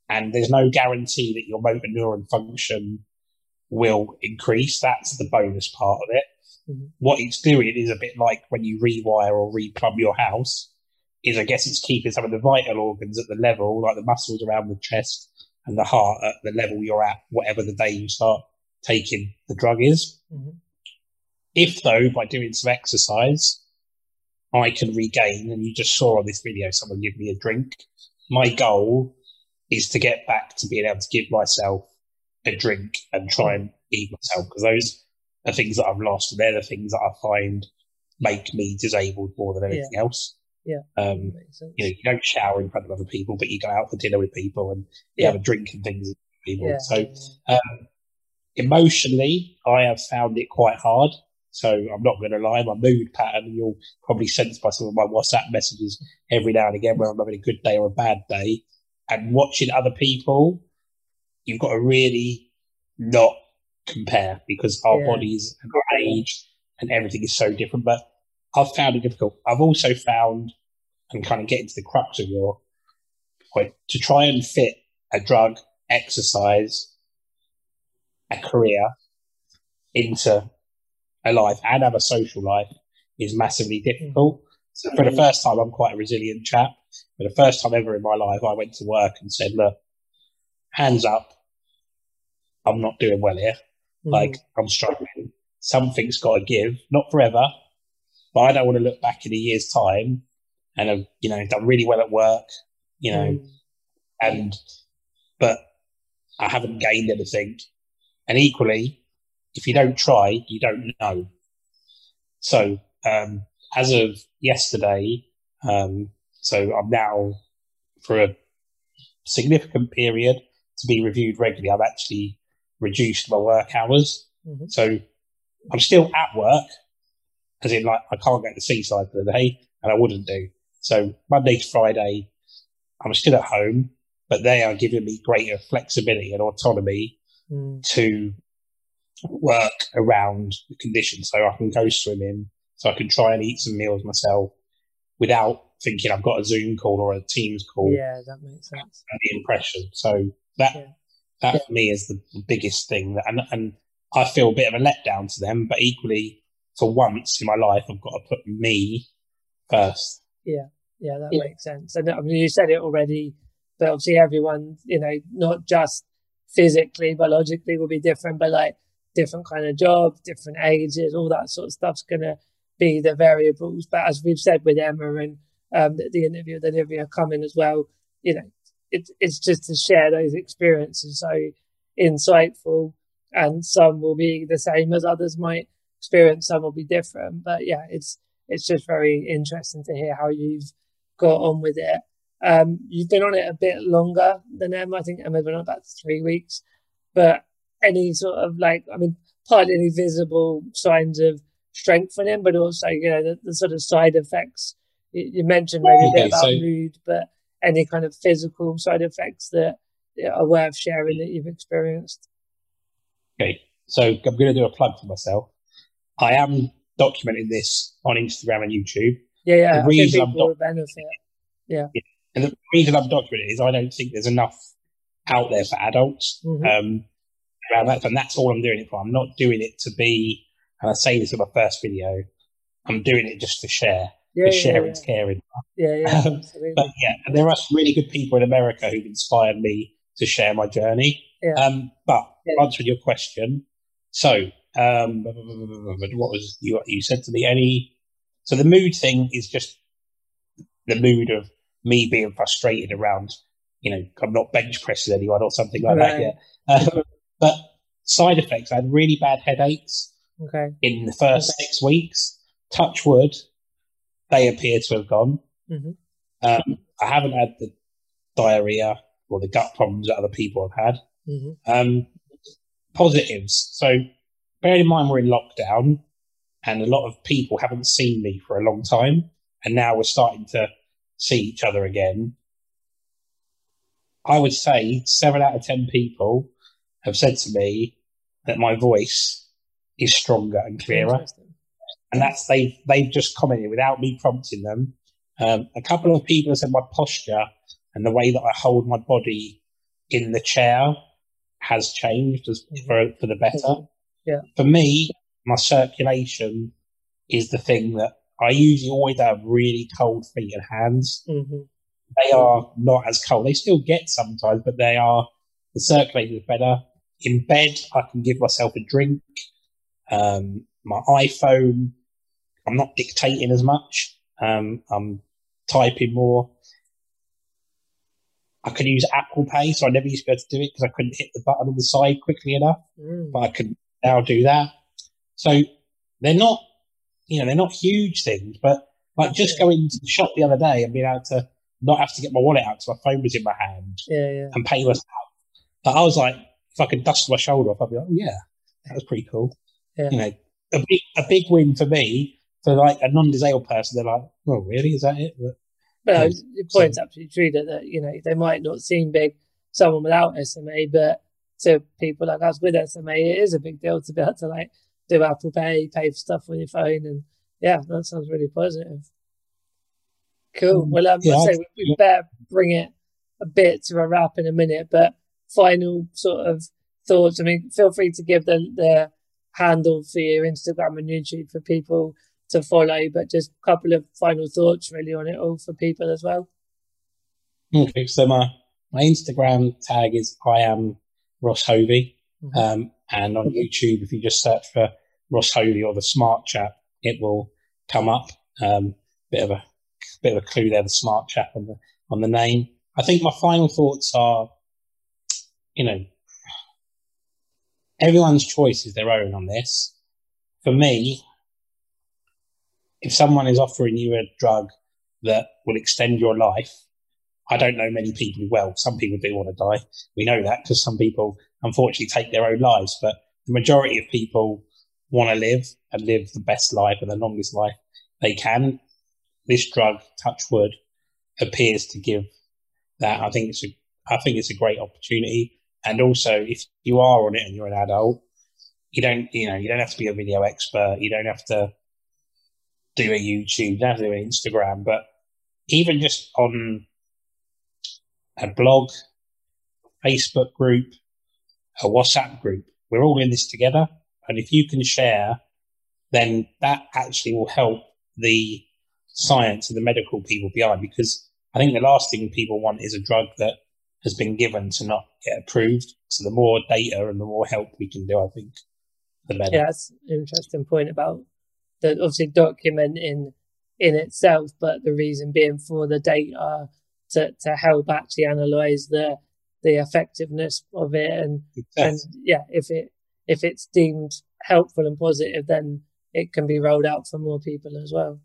and there's no guarantee that your motor neuron function will increase. That's the bonus part of it. Mm-hmm. What it's doing is a bit like when you rewire or replumb your house, is I guess it's keeping some of the vital organs at the level, like the muscles around the chest and the heart at the level you're at, whatever the day you start taking the drug is. Mm-hmm. If, though, by doing some exercise, I can regain, and you just saw on this video someone give me a drink, my goal is to get back to being able to give myself a drink and try and eat myself, because those are things that I've lost, and they're the things that I find make me disabled more than anything else. Yeah. You know, you don't shower in front of other people, but you go out for dinner with people and you have a drink and things with people. Yeah. So emotionally, I have found it quite hard. So I'm not going to lie, my mood pattern, you'll probably sense by some of my WhatsApp messages every now and again where I'm having a good day or a bad day. And watching other people, you've got to really not compare, because our bodies and our age and everything is so different. But I've found it difficult. I've also found, and kind of getting to the crux of your point, to try and fit a drug, exercise, a career into a life and have a social life is massively difficult. So for the first time, I'm quite a resilient chap. For the first time ever in my life, I went to work and said, look, hands up, I'm not doing well here. Like, I'm struggling. Something's got to give, not forever, but I don't want to look back in a year's time and have, you know, done really well at work, you know, but I haven't gained anything. And equally, if you don't try, you don't know. So, as of yesterday, so I'm now, for a significant period to be reviewed regularly, I've actually reduced my work hours. Mm-hmm. So I'm still at work, as in, like, I can't go to the seaside for the day, and I wouldn't do. So Monday to Friday, I'm still at home, but they are giving me greater flexibility and autonomy to work around the conditions. So I can go swimming, so I can try and eat some meals myself without thinking I've got a Zoom call or a Teams call. Yeah, that makes sense. And the impression. So that for me is the biggest thing. And I feel a bit of a letdown to them, but equally, for once in my life, I've got to put me first. Yeah, that makes sense. And I mean, you said it already, but obviously everyone, you know, not just physically, biologically will be different, but like different kind of jobs, different ages, all that sort of stuff's going to be the variables. But as we've said with Emma and the interview with Olivia coming as well, you know, it's just to share those experiences. So insightful, and some will be the same as others might experience, some will be different. But yeah, it's just very interesting to hear how you've got on with it. You've been on it a bit longer than Emma. I think Emma's been on about 3 weeks. But any sort of, like, I mean, partly any visible signs of strengthening, but also, you know, the sort of side effects. You mentioned maybe a bit about mood, but any kind of physical side effects that are worth sharing that you've experienced? Okay, so I'm going to do a plug for myself. I am documenting this on Instagram and YouTube. Yeah. The reason I think people will benefit. Yeah. And the reason I'm documenting it is I don't think there's enough out there for adults around that, and that's all I'm doing it for. I'm not doing it to be, and I say this in my first video, I'm doing it just to share. Sharing's caring. Absolutely. But yeah, and there are some really good people in America who've inspired me to share my journey. But answering your question, so what was you said to me? So the mood thing is just the mood of me being frustrated around, you know, I'm not bench pressing anyone or something like that yet. But side effects, I had really bad headaches in the first 6 weeks. Touch wood, they appear to have gone. I haven't had the diarrhea or the gut problems that other people have had. Positives. So bearing in mind we're in lockdown and a lot of people haven't seen me for a long time, and now we're starting to see each other again. I would say 7 out of 10 people have said to me that my voice is stronger and clearer. And that's they've just commented without me prompting them. A couple of people have said my posture and the way that I hold my body in the chair has changed for the better. Yeah. For me, my circulation is the thing that I usually always have really cold feet and hands. Mm-hmm. They are not as cold. They still get sometimes, but the circulation is better. In bed, I can give myself a drink. My iPhone, I'm not dictating as much. I'm typing more. I can use Apple Pay, so I never used to be able to do it because I couldn't hit the button on the side quickly enough. But I can now do that. So they're not huge things, but like just going to the shop the other day and being able to not have to get my wallet out because my phone was in my hand and pay myself. But I was like, if I could dust my shoulder off, I'd be like, oh yeah, that was pretty cool. Yeah. You know, a big win for me. For like a non-disabled person, they're like, oh really? Is that it? But your point's absolutely true that they might not seem big, someone without SMA, but to people like us with SMA, it is a big deal to be able to like do Apple Pay for stuff on your phone, and yeah, that sounds really positive. Cool. Well, I'd say we better bring it a bit to a wrap in a minute, but final sort of thoughts. I mean, feel free to give the handle for your Instagram and YouTube for people to follow, but just a couple of final thoughts really on it all for people as well. Okay, so my Instagram tag is I am Ross Hovey, and on YouTube, if you just search for Ross Hovey or the Smart Chat, it will come up. Bit of a clue there, the Smart Chat on the name. I think my final thoughts are, everyone's choice is their own on this. For me, if someone is offering you a drug that will extend your life, I don't know many people who will. Some people do want to die. We know that because some people unfortunately take their own lives, but the majority of people want to live and live the best life and the longest life they can. This drug, touch wood, appears to give that. I think it's a great opportunity. And also, if you are on it and you're an adult, you don't have to be a video expert. You don't have to do a YouTube, you don't have to do an Instagram, but even just on a blog, Facebook group, a WhatsApp group, we're all in this together. And if you can share, then that actually will help the science and the medical people behind, because I think the last thing people want is a drug that has been given to not get approved. So the more data and the more help we can do, I think, the better. Yeah, that's an interesting point about that, obviously documenting in itself, but the reason being for the data to help actually analyze the effectiveness of it, and if it's deemed helpful and positive, then it can be rolled out for more people as well.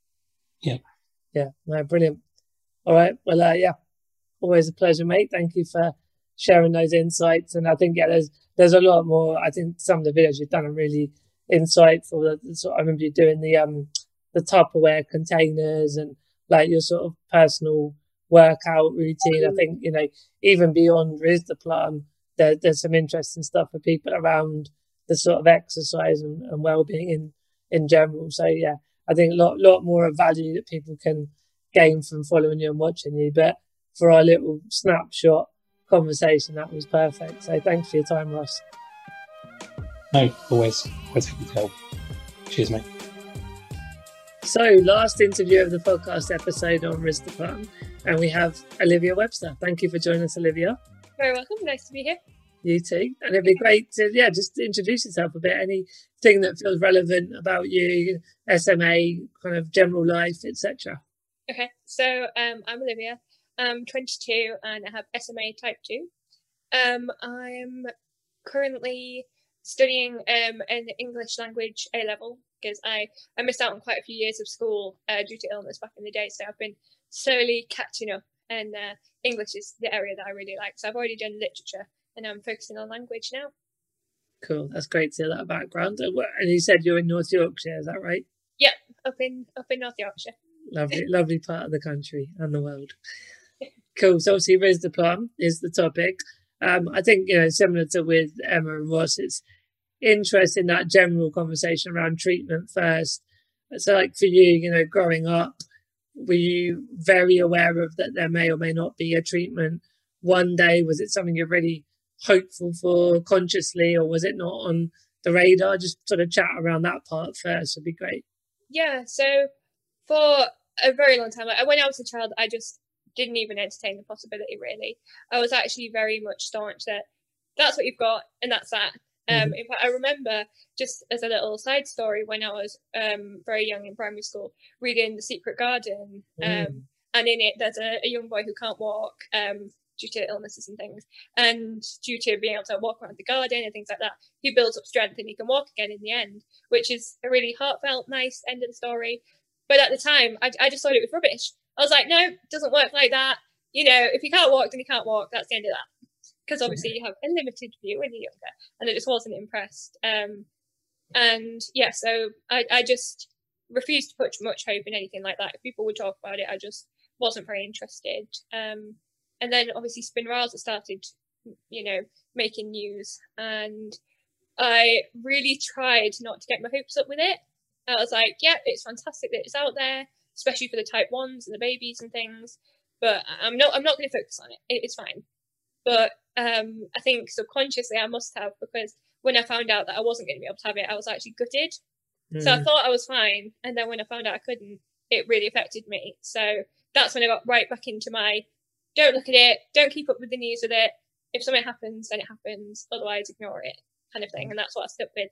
No, brilliant. All right, well, always a pleasure, mate. Thank you for sharing those insights, and I think there's a lot more. I think some of the videos you've done are really insightful. I remember you doing the Tupperware containers and like your sort of personal workout routine. I think even beyond Risdiplam, there's some interesting stuff for people around the sort of exercise and well-being in general. So yeah, I think a lot more of value that people can gain from following you and watching you. But for our little snapshot conversation, that was perfect. So thanks for your time, Ross. No, always happy to help. Cheers, mate. So, last interview of the podcast episode on Risdiplam, and we have Olivia Webster. Thank you for joining us, Olivia. Very welcome. Nice to be here. You too. And it'd be great to, just introduce yourself a bit. Anything that feels relevant about you, SMA, kind of general life, etc. Okay. So, I'm Olivia. I'm 22 and I have SMA type 2. I'm currently studying an English language A-level because I missed out on quite a few years of school due to illness back in the day. So I've been slowly catching up, and English is the area that I really like. So I've already done literature and I'm focusing on language now. Cool. That's great to hear that background. And you said you're in North Yorkshire, is that right? Yeah, up in North Yorkshire. Lovely part of the country and the world. Cool. So obviously Risdiplam is the topic. I think, similar to with Emma and Ross, it's interesting that general conversation around treatment first. So like for you, growing up, were you very aware of that there may or may not be a treatment one day? Was it something you're really hopeful for consciously, or was it not on the radar? Just sort of chat around that part first would be great. Yeah, so for a very long time, when I was a child, I just didn't even entertain the possibility, really. I was actually very much staunch that that's what you've got and that's that. In fact, I remember, just as a little side story, when I was very young in primary school, reading The Secret Garden, and in it there's a young boy who can't walk due to illnesses and things, and due to being able to walk around the garden and things like that, he builds up strength and he can walk again in the end, which is a really heartfelt, nice end of the story. But at the time, I just thought it was rubbish. I was like, no, it doesn't work like that. You know, if you can't walk, then you can't walk. That's the end of that. Because obviously you have a limited view when you're younger, and I just wasn't impressed. And yeah, so I just refused to put much hope in anything like that. If people would talk about it, I just wasn't very interested. And then obviously Spinraza started, you know, making news, and I really tried not to get my hopes up with it. I was like, yeah, it's fantastic that it's out there, especially for the type 1s and the babies and things. But I'm not going to focus on it. It's fine. But I think subconsciously I must have, because when I found out that I wasn't going to be able to have it, I was actually gutted. So I thought I was fine. And then when I found out I couldn't, it really affected me. So that's when I got right back into my, don't look at it, don't keep up with the news with it. If something happens, then it happens. Otherwise, ignore it, kind of thing. And that's what I stuck with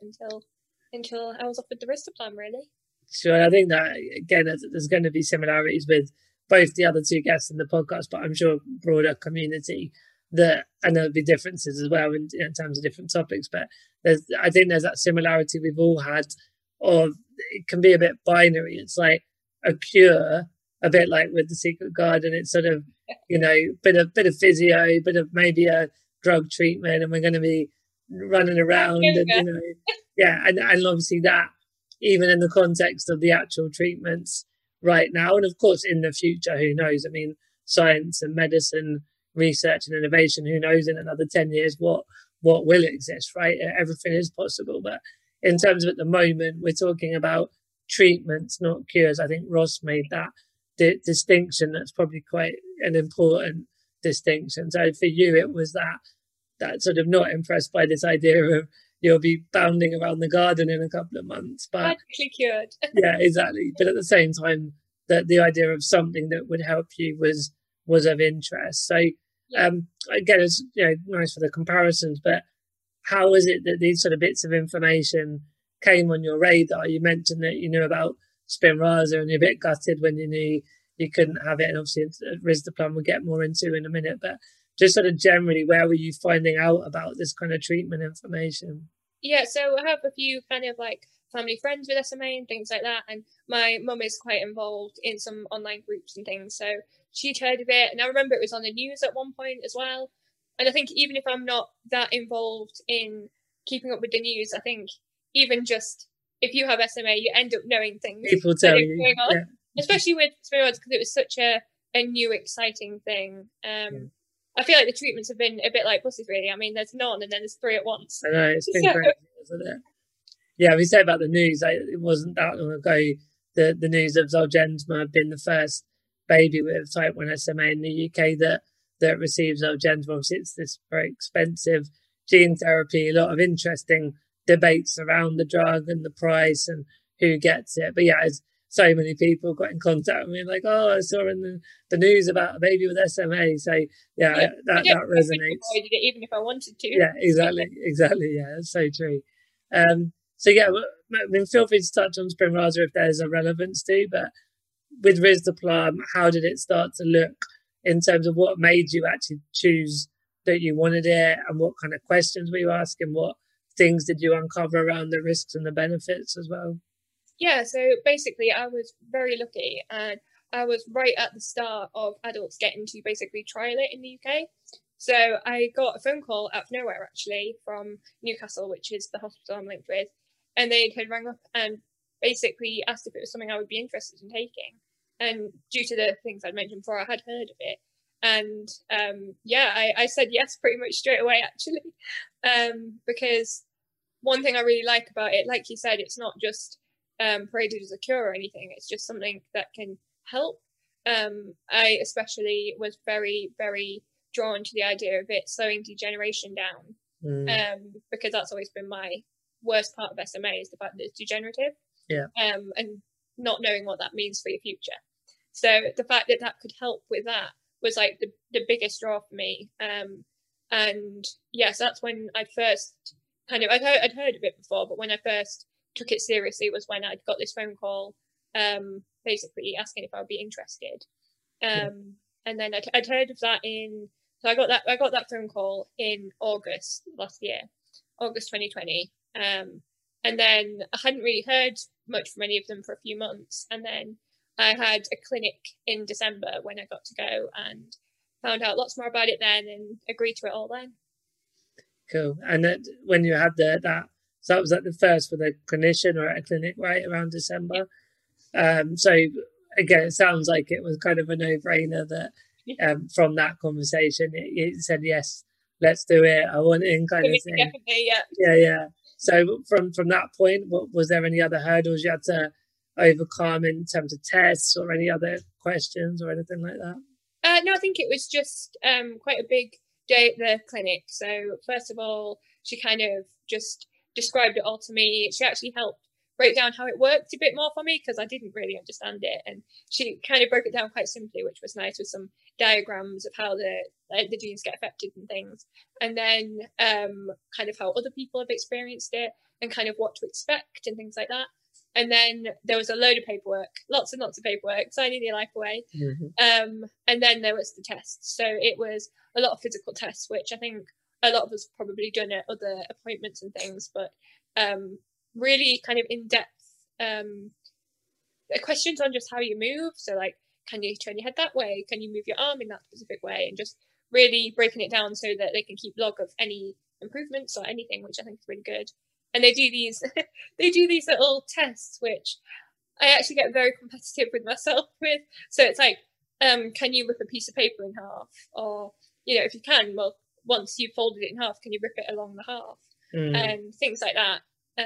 until I was offered the Risdiplam, really. Sure. I think that, again, there's going to be similarities with both the other two guests in the podcast, but I'm sure broader community, and there'll be differences as well in terms of different topics. But I think there's that similarity we've all had, or it can be a bit binary. It's like a cure, a bit like with The Secret Garden. It's sort of, you know, bit of physio, bit of maybe a drug treatment, and we're going to be running around and, you know, yeah, and obviously that, even in the context of the actual treatments right now, and of course in the future, who knows? I mean, science and medicine, research and innovation, who knows in another 10 years what will exist, right? Everything is possible. But in terms of at the moment, we're talking about treatments, not cures. I think Ross made that distinction. That's probably quite an important distinction. So for you, it was that sort of not impressed by this idea of you'll be bounding around the garden in a couple of months, but magically cured. Yeah, exactly. But at the same time, the idea of something that would help you was of interest. So again, it's, you know, nice for the comparisons, but how is it that these sort of bits of information came on your radar? You mentioned that you knew about Spinraza and you're a bit gutted when you knew you couldn't have it, and obviously Risdiplam we'll get more into in a minute, but just sort of generally, where were you finding out about this kind of treatment information? Yeah, so I have a few kind of like family friends with SMA and things like that, and my mum is quite involved in some online groups and things, so she'd heard of it, and I remember it was on the news at one point as well. And I think even if I'm not that involved in keeping up with the news, I think even just if you have SMA, you end up knowing things. People tell you, going on. Yeah. Especially with Spinraza, because it was such a new, exciting thing. I feel like the treatments have been a bit like buses, really. I mean, there's none and then there's 3 at once. I know, it's been crazy, isn't it? Yeah, we said about the news, it wasn't that long ago, the news of Zolgensma had been the first baby with type 1 SMA in the UK that receives Zolgensma. Obviously, it's this very expensive gene therapy, a lot of interesting debates around the drug and the price and who gets it. But yeah, as so many people got in contact with me, like, oh, I saw in the news about a baby with SMA. So yeah, that resonates. Even if I wanted to. Yeah, exactly. Yeah, that's so true. So yeah, I mean, feel free to touch on Spinraza if there's a relevance to, but with Risdiplam, how did it start to look in terms of what made you actually choose that you wanted it, and what kind of questions were you asking? What things did you uncover around the risks and the benefits as well? Yeah, so basically I was very lucky, and I was right at the start of adults getting to basically trial it in the UK. So I got a phone call out of nowhere, actually, from Newcastle, which is the hospital I'm linked with, and they had rang up and basically asked if it was something I would be interested in taking. And due to the things I'd mentioned before, I had heard of it. And I said yes pretty much straight away, actually, because one thing I really like about it, like you said, it's not just paraded as a cure or anything. It's just something that can help. I especially was very, very drawn to the idea of it slowing degeneration down. Because that's always been my worst part of SMA, is the fact that it's degenerative. And not knowing what that means for your future. So the fact that that could help with that was like the biggest draw for me. And yes, that's when I first I'd heard of it before, but when I first took it seriously was when I'd got this phone call, basically asking if I would be interested. And then I'd heard of that so I got that phone call in August last year, August 2020. And then I hadn't really heard much from any of them for a few months. And then I had a clinic in December when I got to go, and found out lots more about it then and agreed to it all then. Cool. And when you had that, so that was at the first for the clinician or at a clinic, right, around December. So again, it sounds like it was kind of a no-brainer that from that conversation, it said, yes, let's do it. I want in kind of thing. Definitely, Yeah. So from that point, was there any other hurdles you had to overcome in terms of tests or any other questions or anything like that? No, I think it was just quite a big day at the clinic. So first of all, she kind of just described it all to me. She actually helped break down how it worked a bit more for me, because I didn't really understand it, and she kind of broke it down quite simply, which was nice, with some diagrams of how the genes get affected and things, and then kind of how other people have experienced it and kind of what to expect and things like that. And then there was a load of paperwork, lots and lots of paperwork, signing your life away. And then there was the tests. So it was a lot of physical tests, which I think a lot of us probably done at other appointments and things, but really kind of in-depth questions on just how you move. So like, can you turn your head that way? Can you move your arm in that specific way? And just really breaking it down so that they can keep log of any improvements or anything, which I think is really good. And they do these little tests, which I actually get very competitive with myself with. So it's like, can you rip a piece of paper in half? Or, if you can, well, once you've folded it in half, can you rip it along the half? And things like that.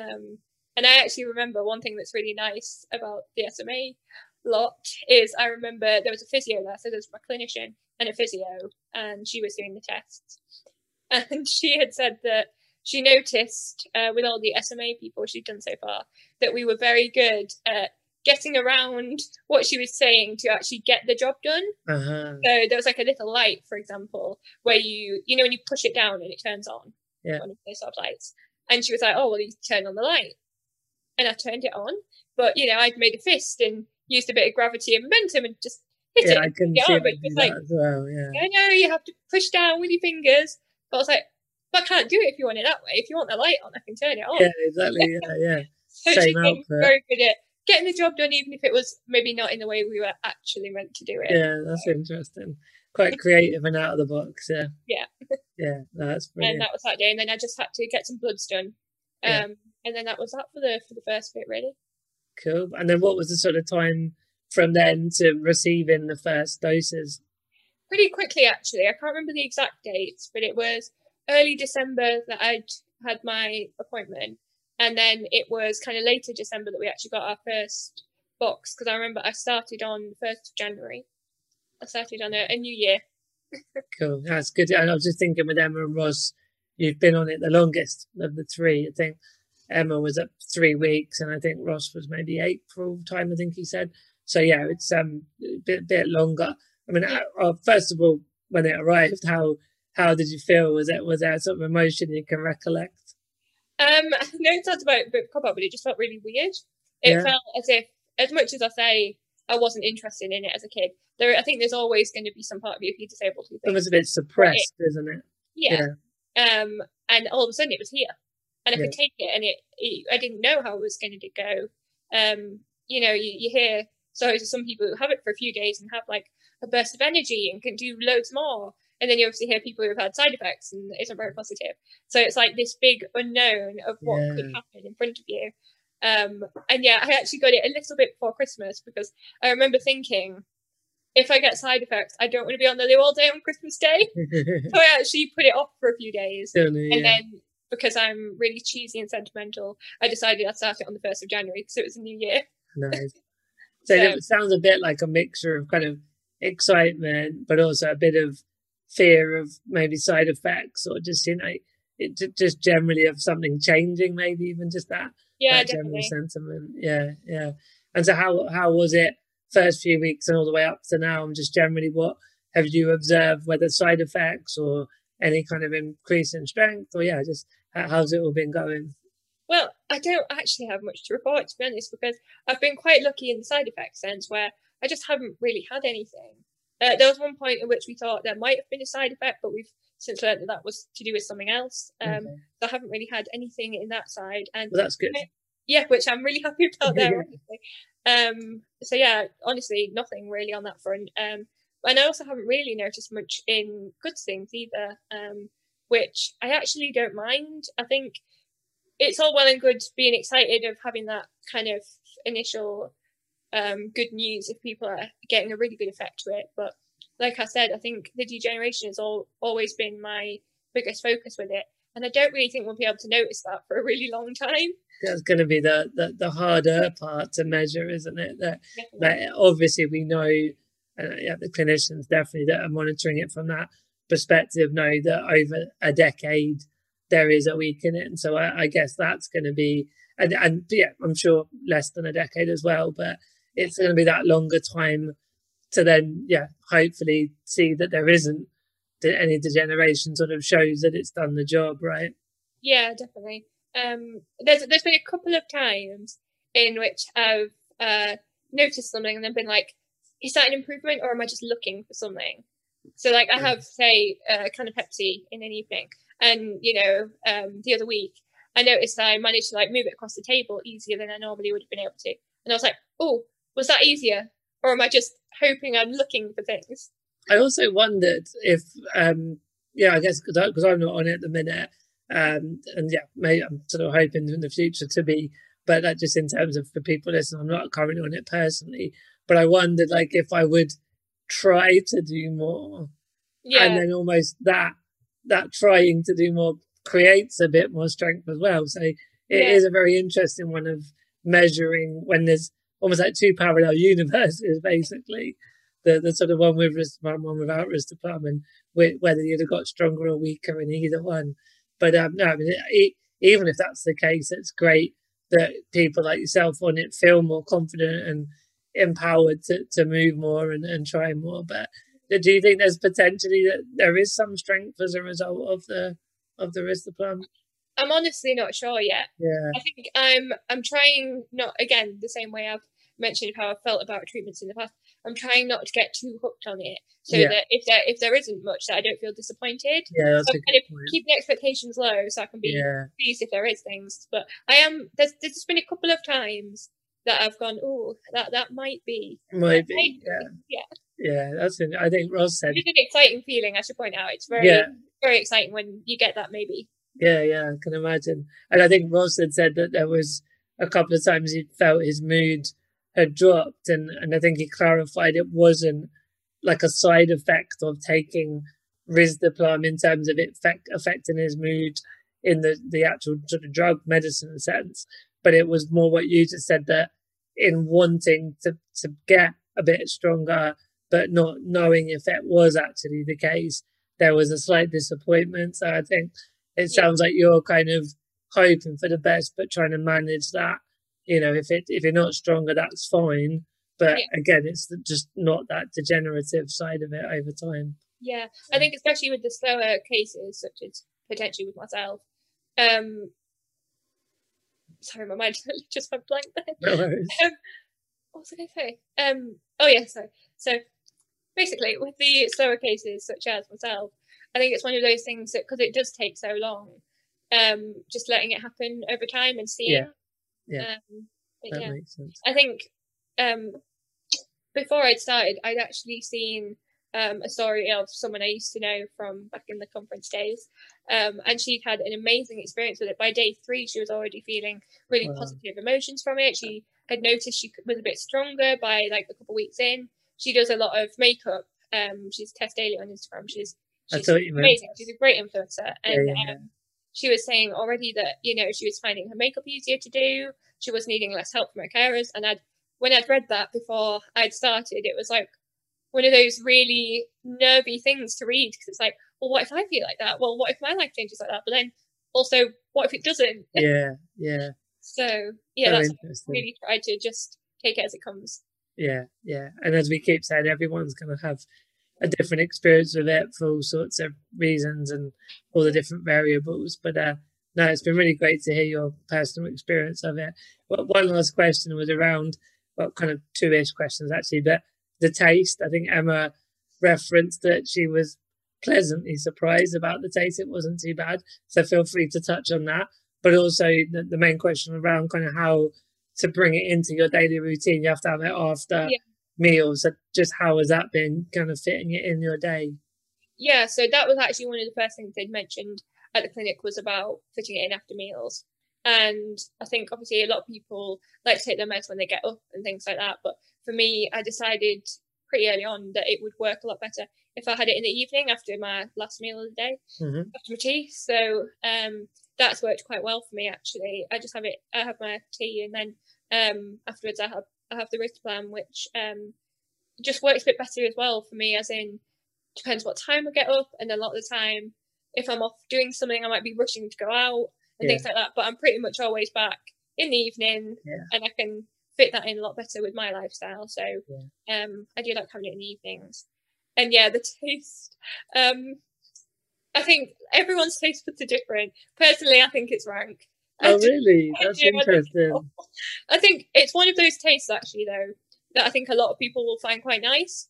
And I actually remember one thing that's really nice about the SMA lot is I remember there was a physio there. So there was my clinician and a physio, and she was doing the tests. And she had said that she noticed with all the SMA people she'd done so far that we were very good at getting around what she was saying to actually get the job done. So there was like a little light, for example, where when you push it down and it turns on, one of those sort of lights. And she was like, oh, well, you turn on the light. And I turned it on. But, I'd made a fist and used a bit of gravity and momentum and just hit it. I can see that as well, I know, you have to push down with your fingers. But I was like, but I can't do it if you want it that way. If you want the light on, I can turn it on. Yeah, exactly. Yeah. So she became very good at getting the job done, even if it was maybe not in the way we were actually meant to do it. Yeah, that's interesting. Quite creative and out of the box. Yeah. Yeah, that's brilliant. And that was that day. And then I just had to get some bloods done. And then that was that for the first bit, really. Cool. And then what was the sort of time from then to receiving the first doses? Pretty quickly, actually. I can't remember the exact dates, but it was early December that I'd had my appointment, and then it was kind of later December that we actually got our first box, because I remember I started on the 1st of January. I started on a new year. Cool, that's good. And I was just thinking with Emma and Ross, you've been on it the longest of the three. I think Emma was at 3 weeks, and I think Ross was maybe April time, I think he said. So yeah, it's a bit longer. I mean, first of all, when it arrived, how did you feel? Was there sort of emotion you can recollect? No, it sounds about a bit cop out, but it just felt really weird. It felt as if, as much as I say I wasn't interested in it as a kid, I think there's always going to be some part of you if you're disabled who thinks it was a bit suppressed, isn't it? Yeah. And all of a sudden it was here, and I could take it, and I didn't know how it was going to go. You hear stories of some people who have it for a few days and have like a burst of energy and can do loads more. And then you obviously hear people who've had side effects and it isn't very positive. So it's like this big unknown of what could happen in front of you. And yeah, I actually got it a little bit before Christmas, because I remember thinking, if I get side effects, I don't want to be on the loo all day on Christmas Day. So I actually put it off for a few days. And then, because I'm really cheesy and sentimental, I decided I'd start it on the 1st of January because it was a new year. Nice. So it sounds a bit like a mixture of kind of excitement, but also a bit of fear of maybe side effects, or just, just generally of something changing, maybe even just that general sentiment. Yeah. And so how was it first few weeks and all the way up to now, and just generally what have you observed, whether side effects or any kind of increase in strength, or just how's it all been going? Well, I don't actually have much to report, to be honest, because I've been quite lucky in the side effect sense where I just haven't really had anything. There was one point in which we thought there might have been a side effect, but we've since learned that was to do with something else. So I haven't really had anything in that side. And well, that's good. Yeah, which I'm really happy about there, honestly. So yeah, honestly, nothing really on that front. And I also haven't really noticed much in good things either, which I actually don't mind. I think it's all well and good being excited of having that kind of initial good news if people are getting a really good effect to it. But like I said, I think the degeneration has always been my biggest focus with it. And I don't really think we'll be able to notice that for a really long time. That's going to be the harder part to measure, isn't it? That obviously we know, the clinicians definitely that are monitoring it from that perspective know that over a decade there is a week in it. And so I guess that's going to be, and I'm sure less than a decade as well, but it's going to be that longer time to then, hopefully see that there isn't any degeneration, sort of shows that it's done the job, right? Yeah, definitely. There's been a couple of times in which I've noticed something and then been like, is that an improvement or am I just looking for something? So like I have, say, a can of Pepsi in an evening, and the other week I noticed that I managed to like move it across the table easier than I normally would have been able to. And I was like, oh, was that easier? Or am I just hoping I'm looking for things? I also wondered if, I guess because I'm not on it at the minute, maybe I'm sort of hoping in the future to be, but that just in terms of for people listening, I'm not currently on it personally, but I wondered like if I would try to do more, and then almost that trying to do more creates a bit more strength as well. So it is a very interesting one of measuring when there's almost like two parallel universes, basically. The sort of one with Risdiplam, one without Risdiplam, and whether you'd have got stronger or weaker in either one. But no, I mean, even if that's the case, it's great that people like yourself on it feel more confident and empowered to move more and try more. But do you think there's potentially that there is some strength as a result of the Risdiplam? I'm honestly not sure yet. Yeah, I think I'm trying not, again, the same way I've mentioned how I felt about treatments in the past. I'm trying not to get too hooked on it, so that if there isn't much, that I don't feel disappointed. Yeah, that's so I'm kind of keeping expectations low, so I can be pleased if there is things. But I am. There's been a couple of times that I've gone, oh, that might be. Yeah. That's it. I think Ross said it's an exciting feeling. I should point out, it's very very exciting when you get that maybe. Yeah, I can imagine. And I think Ross had said that there was a couple of times he felt his mood had dropped, and I think he clarified it wasn't like a side effect of taking Risdiplam in terms of it affecting his mood in the actual sort of drug medicine sense, but it was more what you just said, that in wanting to get a bit stronger but not knowing if it was actually the case, there was a slight disappointment. So I think it sounds like you're kind of hoping for the best but trying to manage that. If you're not stronger, that's fine. But again, it's just not that degenerative side of it over time. Yeah, I think especially with the slower cases, such as potentially with myself. Sorry, my mind just went blank then. No worries. What was I going to say? So basically, with the slower cases, such as myself, I think it's one of those things that, because it does take so long, just letting it happen over time and seeing. Yeah. That makes sense. I think before I'd started, I'd actually seen a story of someone I used to know from back in the conference days, and she'd had an amazing experience with it. By day 3, she was already feeling really positive emotions from it. She had noticed she was a bit stronger by like a couple of weeks in. She does a lot of makeup. She's Tess Daly on Instagram. She's amazing. She's a great influencer, and she was saying already that she was finding her makeup easier to do. She was needing less help from her carers, and when I'd read that before I'd started, it was like, one of those really nervy things to read, because it's like, well, what if I feel like that? Well, what if my life changes like that? But then also, what if it doesn't? Yeah. So yeah, Very that's really try to just take it as it comes. Yeah. And as we keep saying, everyone's going to have a different experience with it for all sorts of reasons and all the different variables. But no, it's been really great to hear your personal experience of it. But one last question was around, well, kind of two-ish questions actually, but the taste. I think Emma referenced that she was pleasantly surprised about the taste. It wasn't too bad. So feel free to touch on that. But also the main question around kind of how to bring it into your daily routine. You have to have it after meals. So just how has that been kind of fitting it in your day? Yeah, so that was actually one of the first things they'd mentioned at the clinic, was about fitting it in after meals. And I think obviously a lot of people like to take their meds when they get up and things like that. But for me, I decided pretty early on that it would work a lot better if I had it in the evening after my last meal of the day, after my tea. So that's worked quite well for me, actually. I have my tea, and then afterwards I have the Risdiplam, which just works a bit better as well for me, as in depends what time I get up, and a lot of the time if I'm off doing something I might be rushing to go out and things like that, but I'm pretty much always back in the evening, and I can fit that in a lot better with my lifestyle. So I do like having it in the evenings. And the taste, I think everyone's taste buds are different. Personally, I think it's rank. Oh, really? That's interesting. I think it's one of those tastes, actually, though, that I think a lot of people will find quite nice.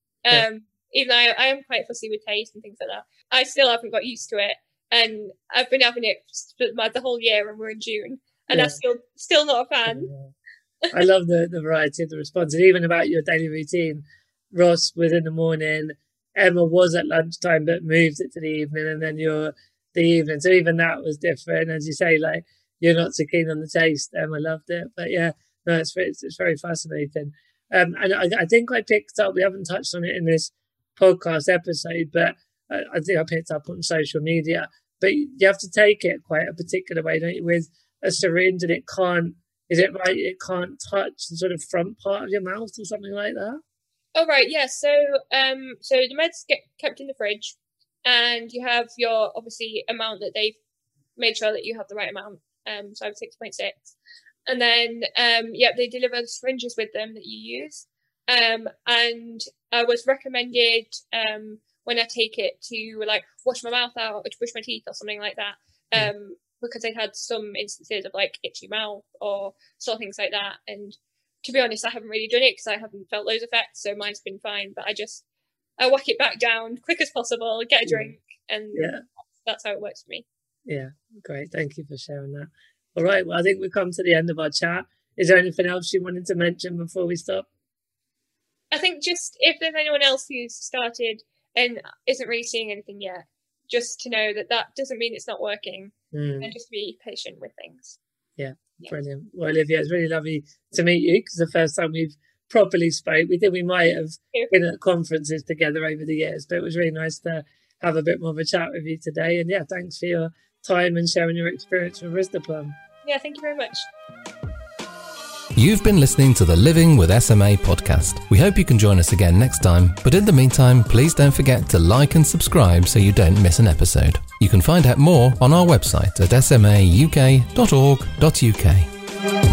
Even though I am quite fussy with taste and things like that, I still haven't got used to it. And I've been having it the whole year, and we're in June, and I'm still not a fan. I love the variety of the responses, even about your daily routine. Ross was in the morning, Emma was at lunchtime, but moved it to the evening, and then you're the evening. So even that was different. As you say, like, you're not so keen on the taste. Emma loved it. But it's very fascinating. And I think I picked up, we haven't touched on it in this podcast episode, but I think I picked up on social media. But you have to take it quite a particular way, don't you? With a syringe, and it can't, is it right? It can't touch the sort of front part of your mouth or something like that? Oh, right, yeah. So the meds get kept in the fridge, and you have your, obviously, amount that they've made sure that you have the right amount. So I have 6.6. And then, they deliver the syringes with them that you use. And I was recommended, when I take it, to like wash my mouth out or to brush my teeth or something like that. Because they had some instances of like itchy mouth or sort of things like that. And to be honest, I haven't really done it because I haven't felt those effects. So mine's been fine, but I whack it back down quick as possible, get a drink, and that's how it works for me. Yeah, great. Thank you for sharing that. All right, well, I think we've come to the end of our chat. Is there anything else you wanted to mention before we stop? I think just if there's anyone else who's started and isn't really seeing anything yet, just to know that doesn't mean it's not working, and just be patient with things. Yeah. Brilliant. Well, Olivia, it's really lovely to meet you, because the first time we've properly spoke, we think we might have been at conferences together over the years, but it was really nice to have a bit more of a chat with you today. And thanks for your time and sharing your experience with Risdiplam. Yeah, thank you very much. You've been listening to the Living with SMA podcast. We hope you can join us again next time, but in the meantime, please don't forget to like and subscribe so you don't miss an episode. You can find out more on our website at smauk.org.uk.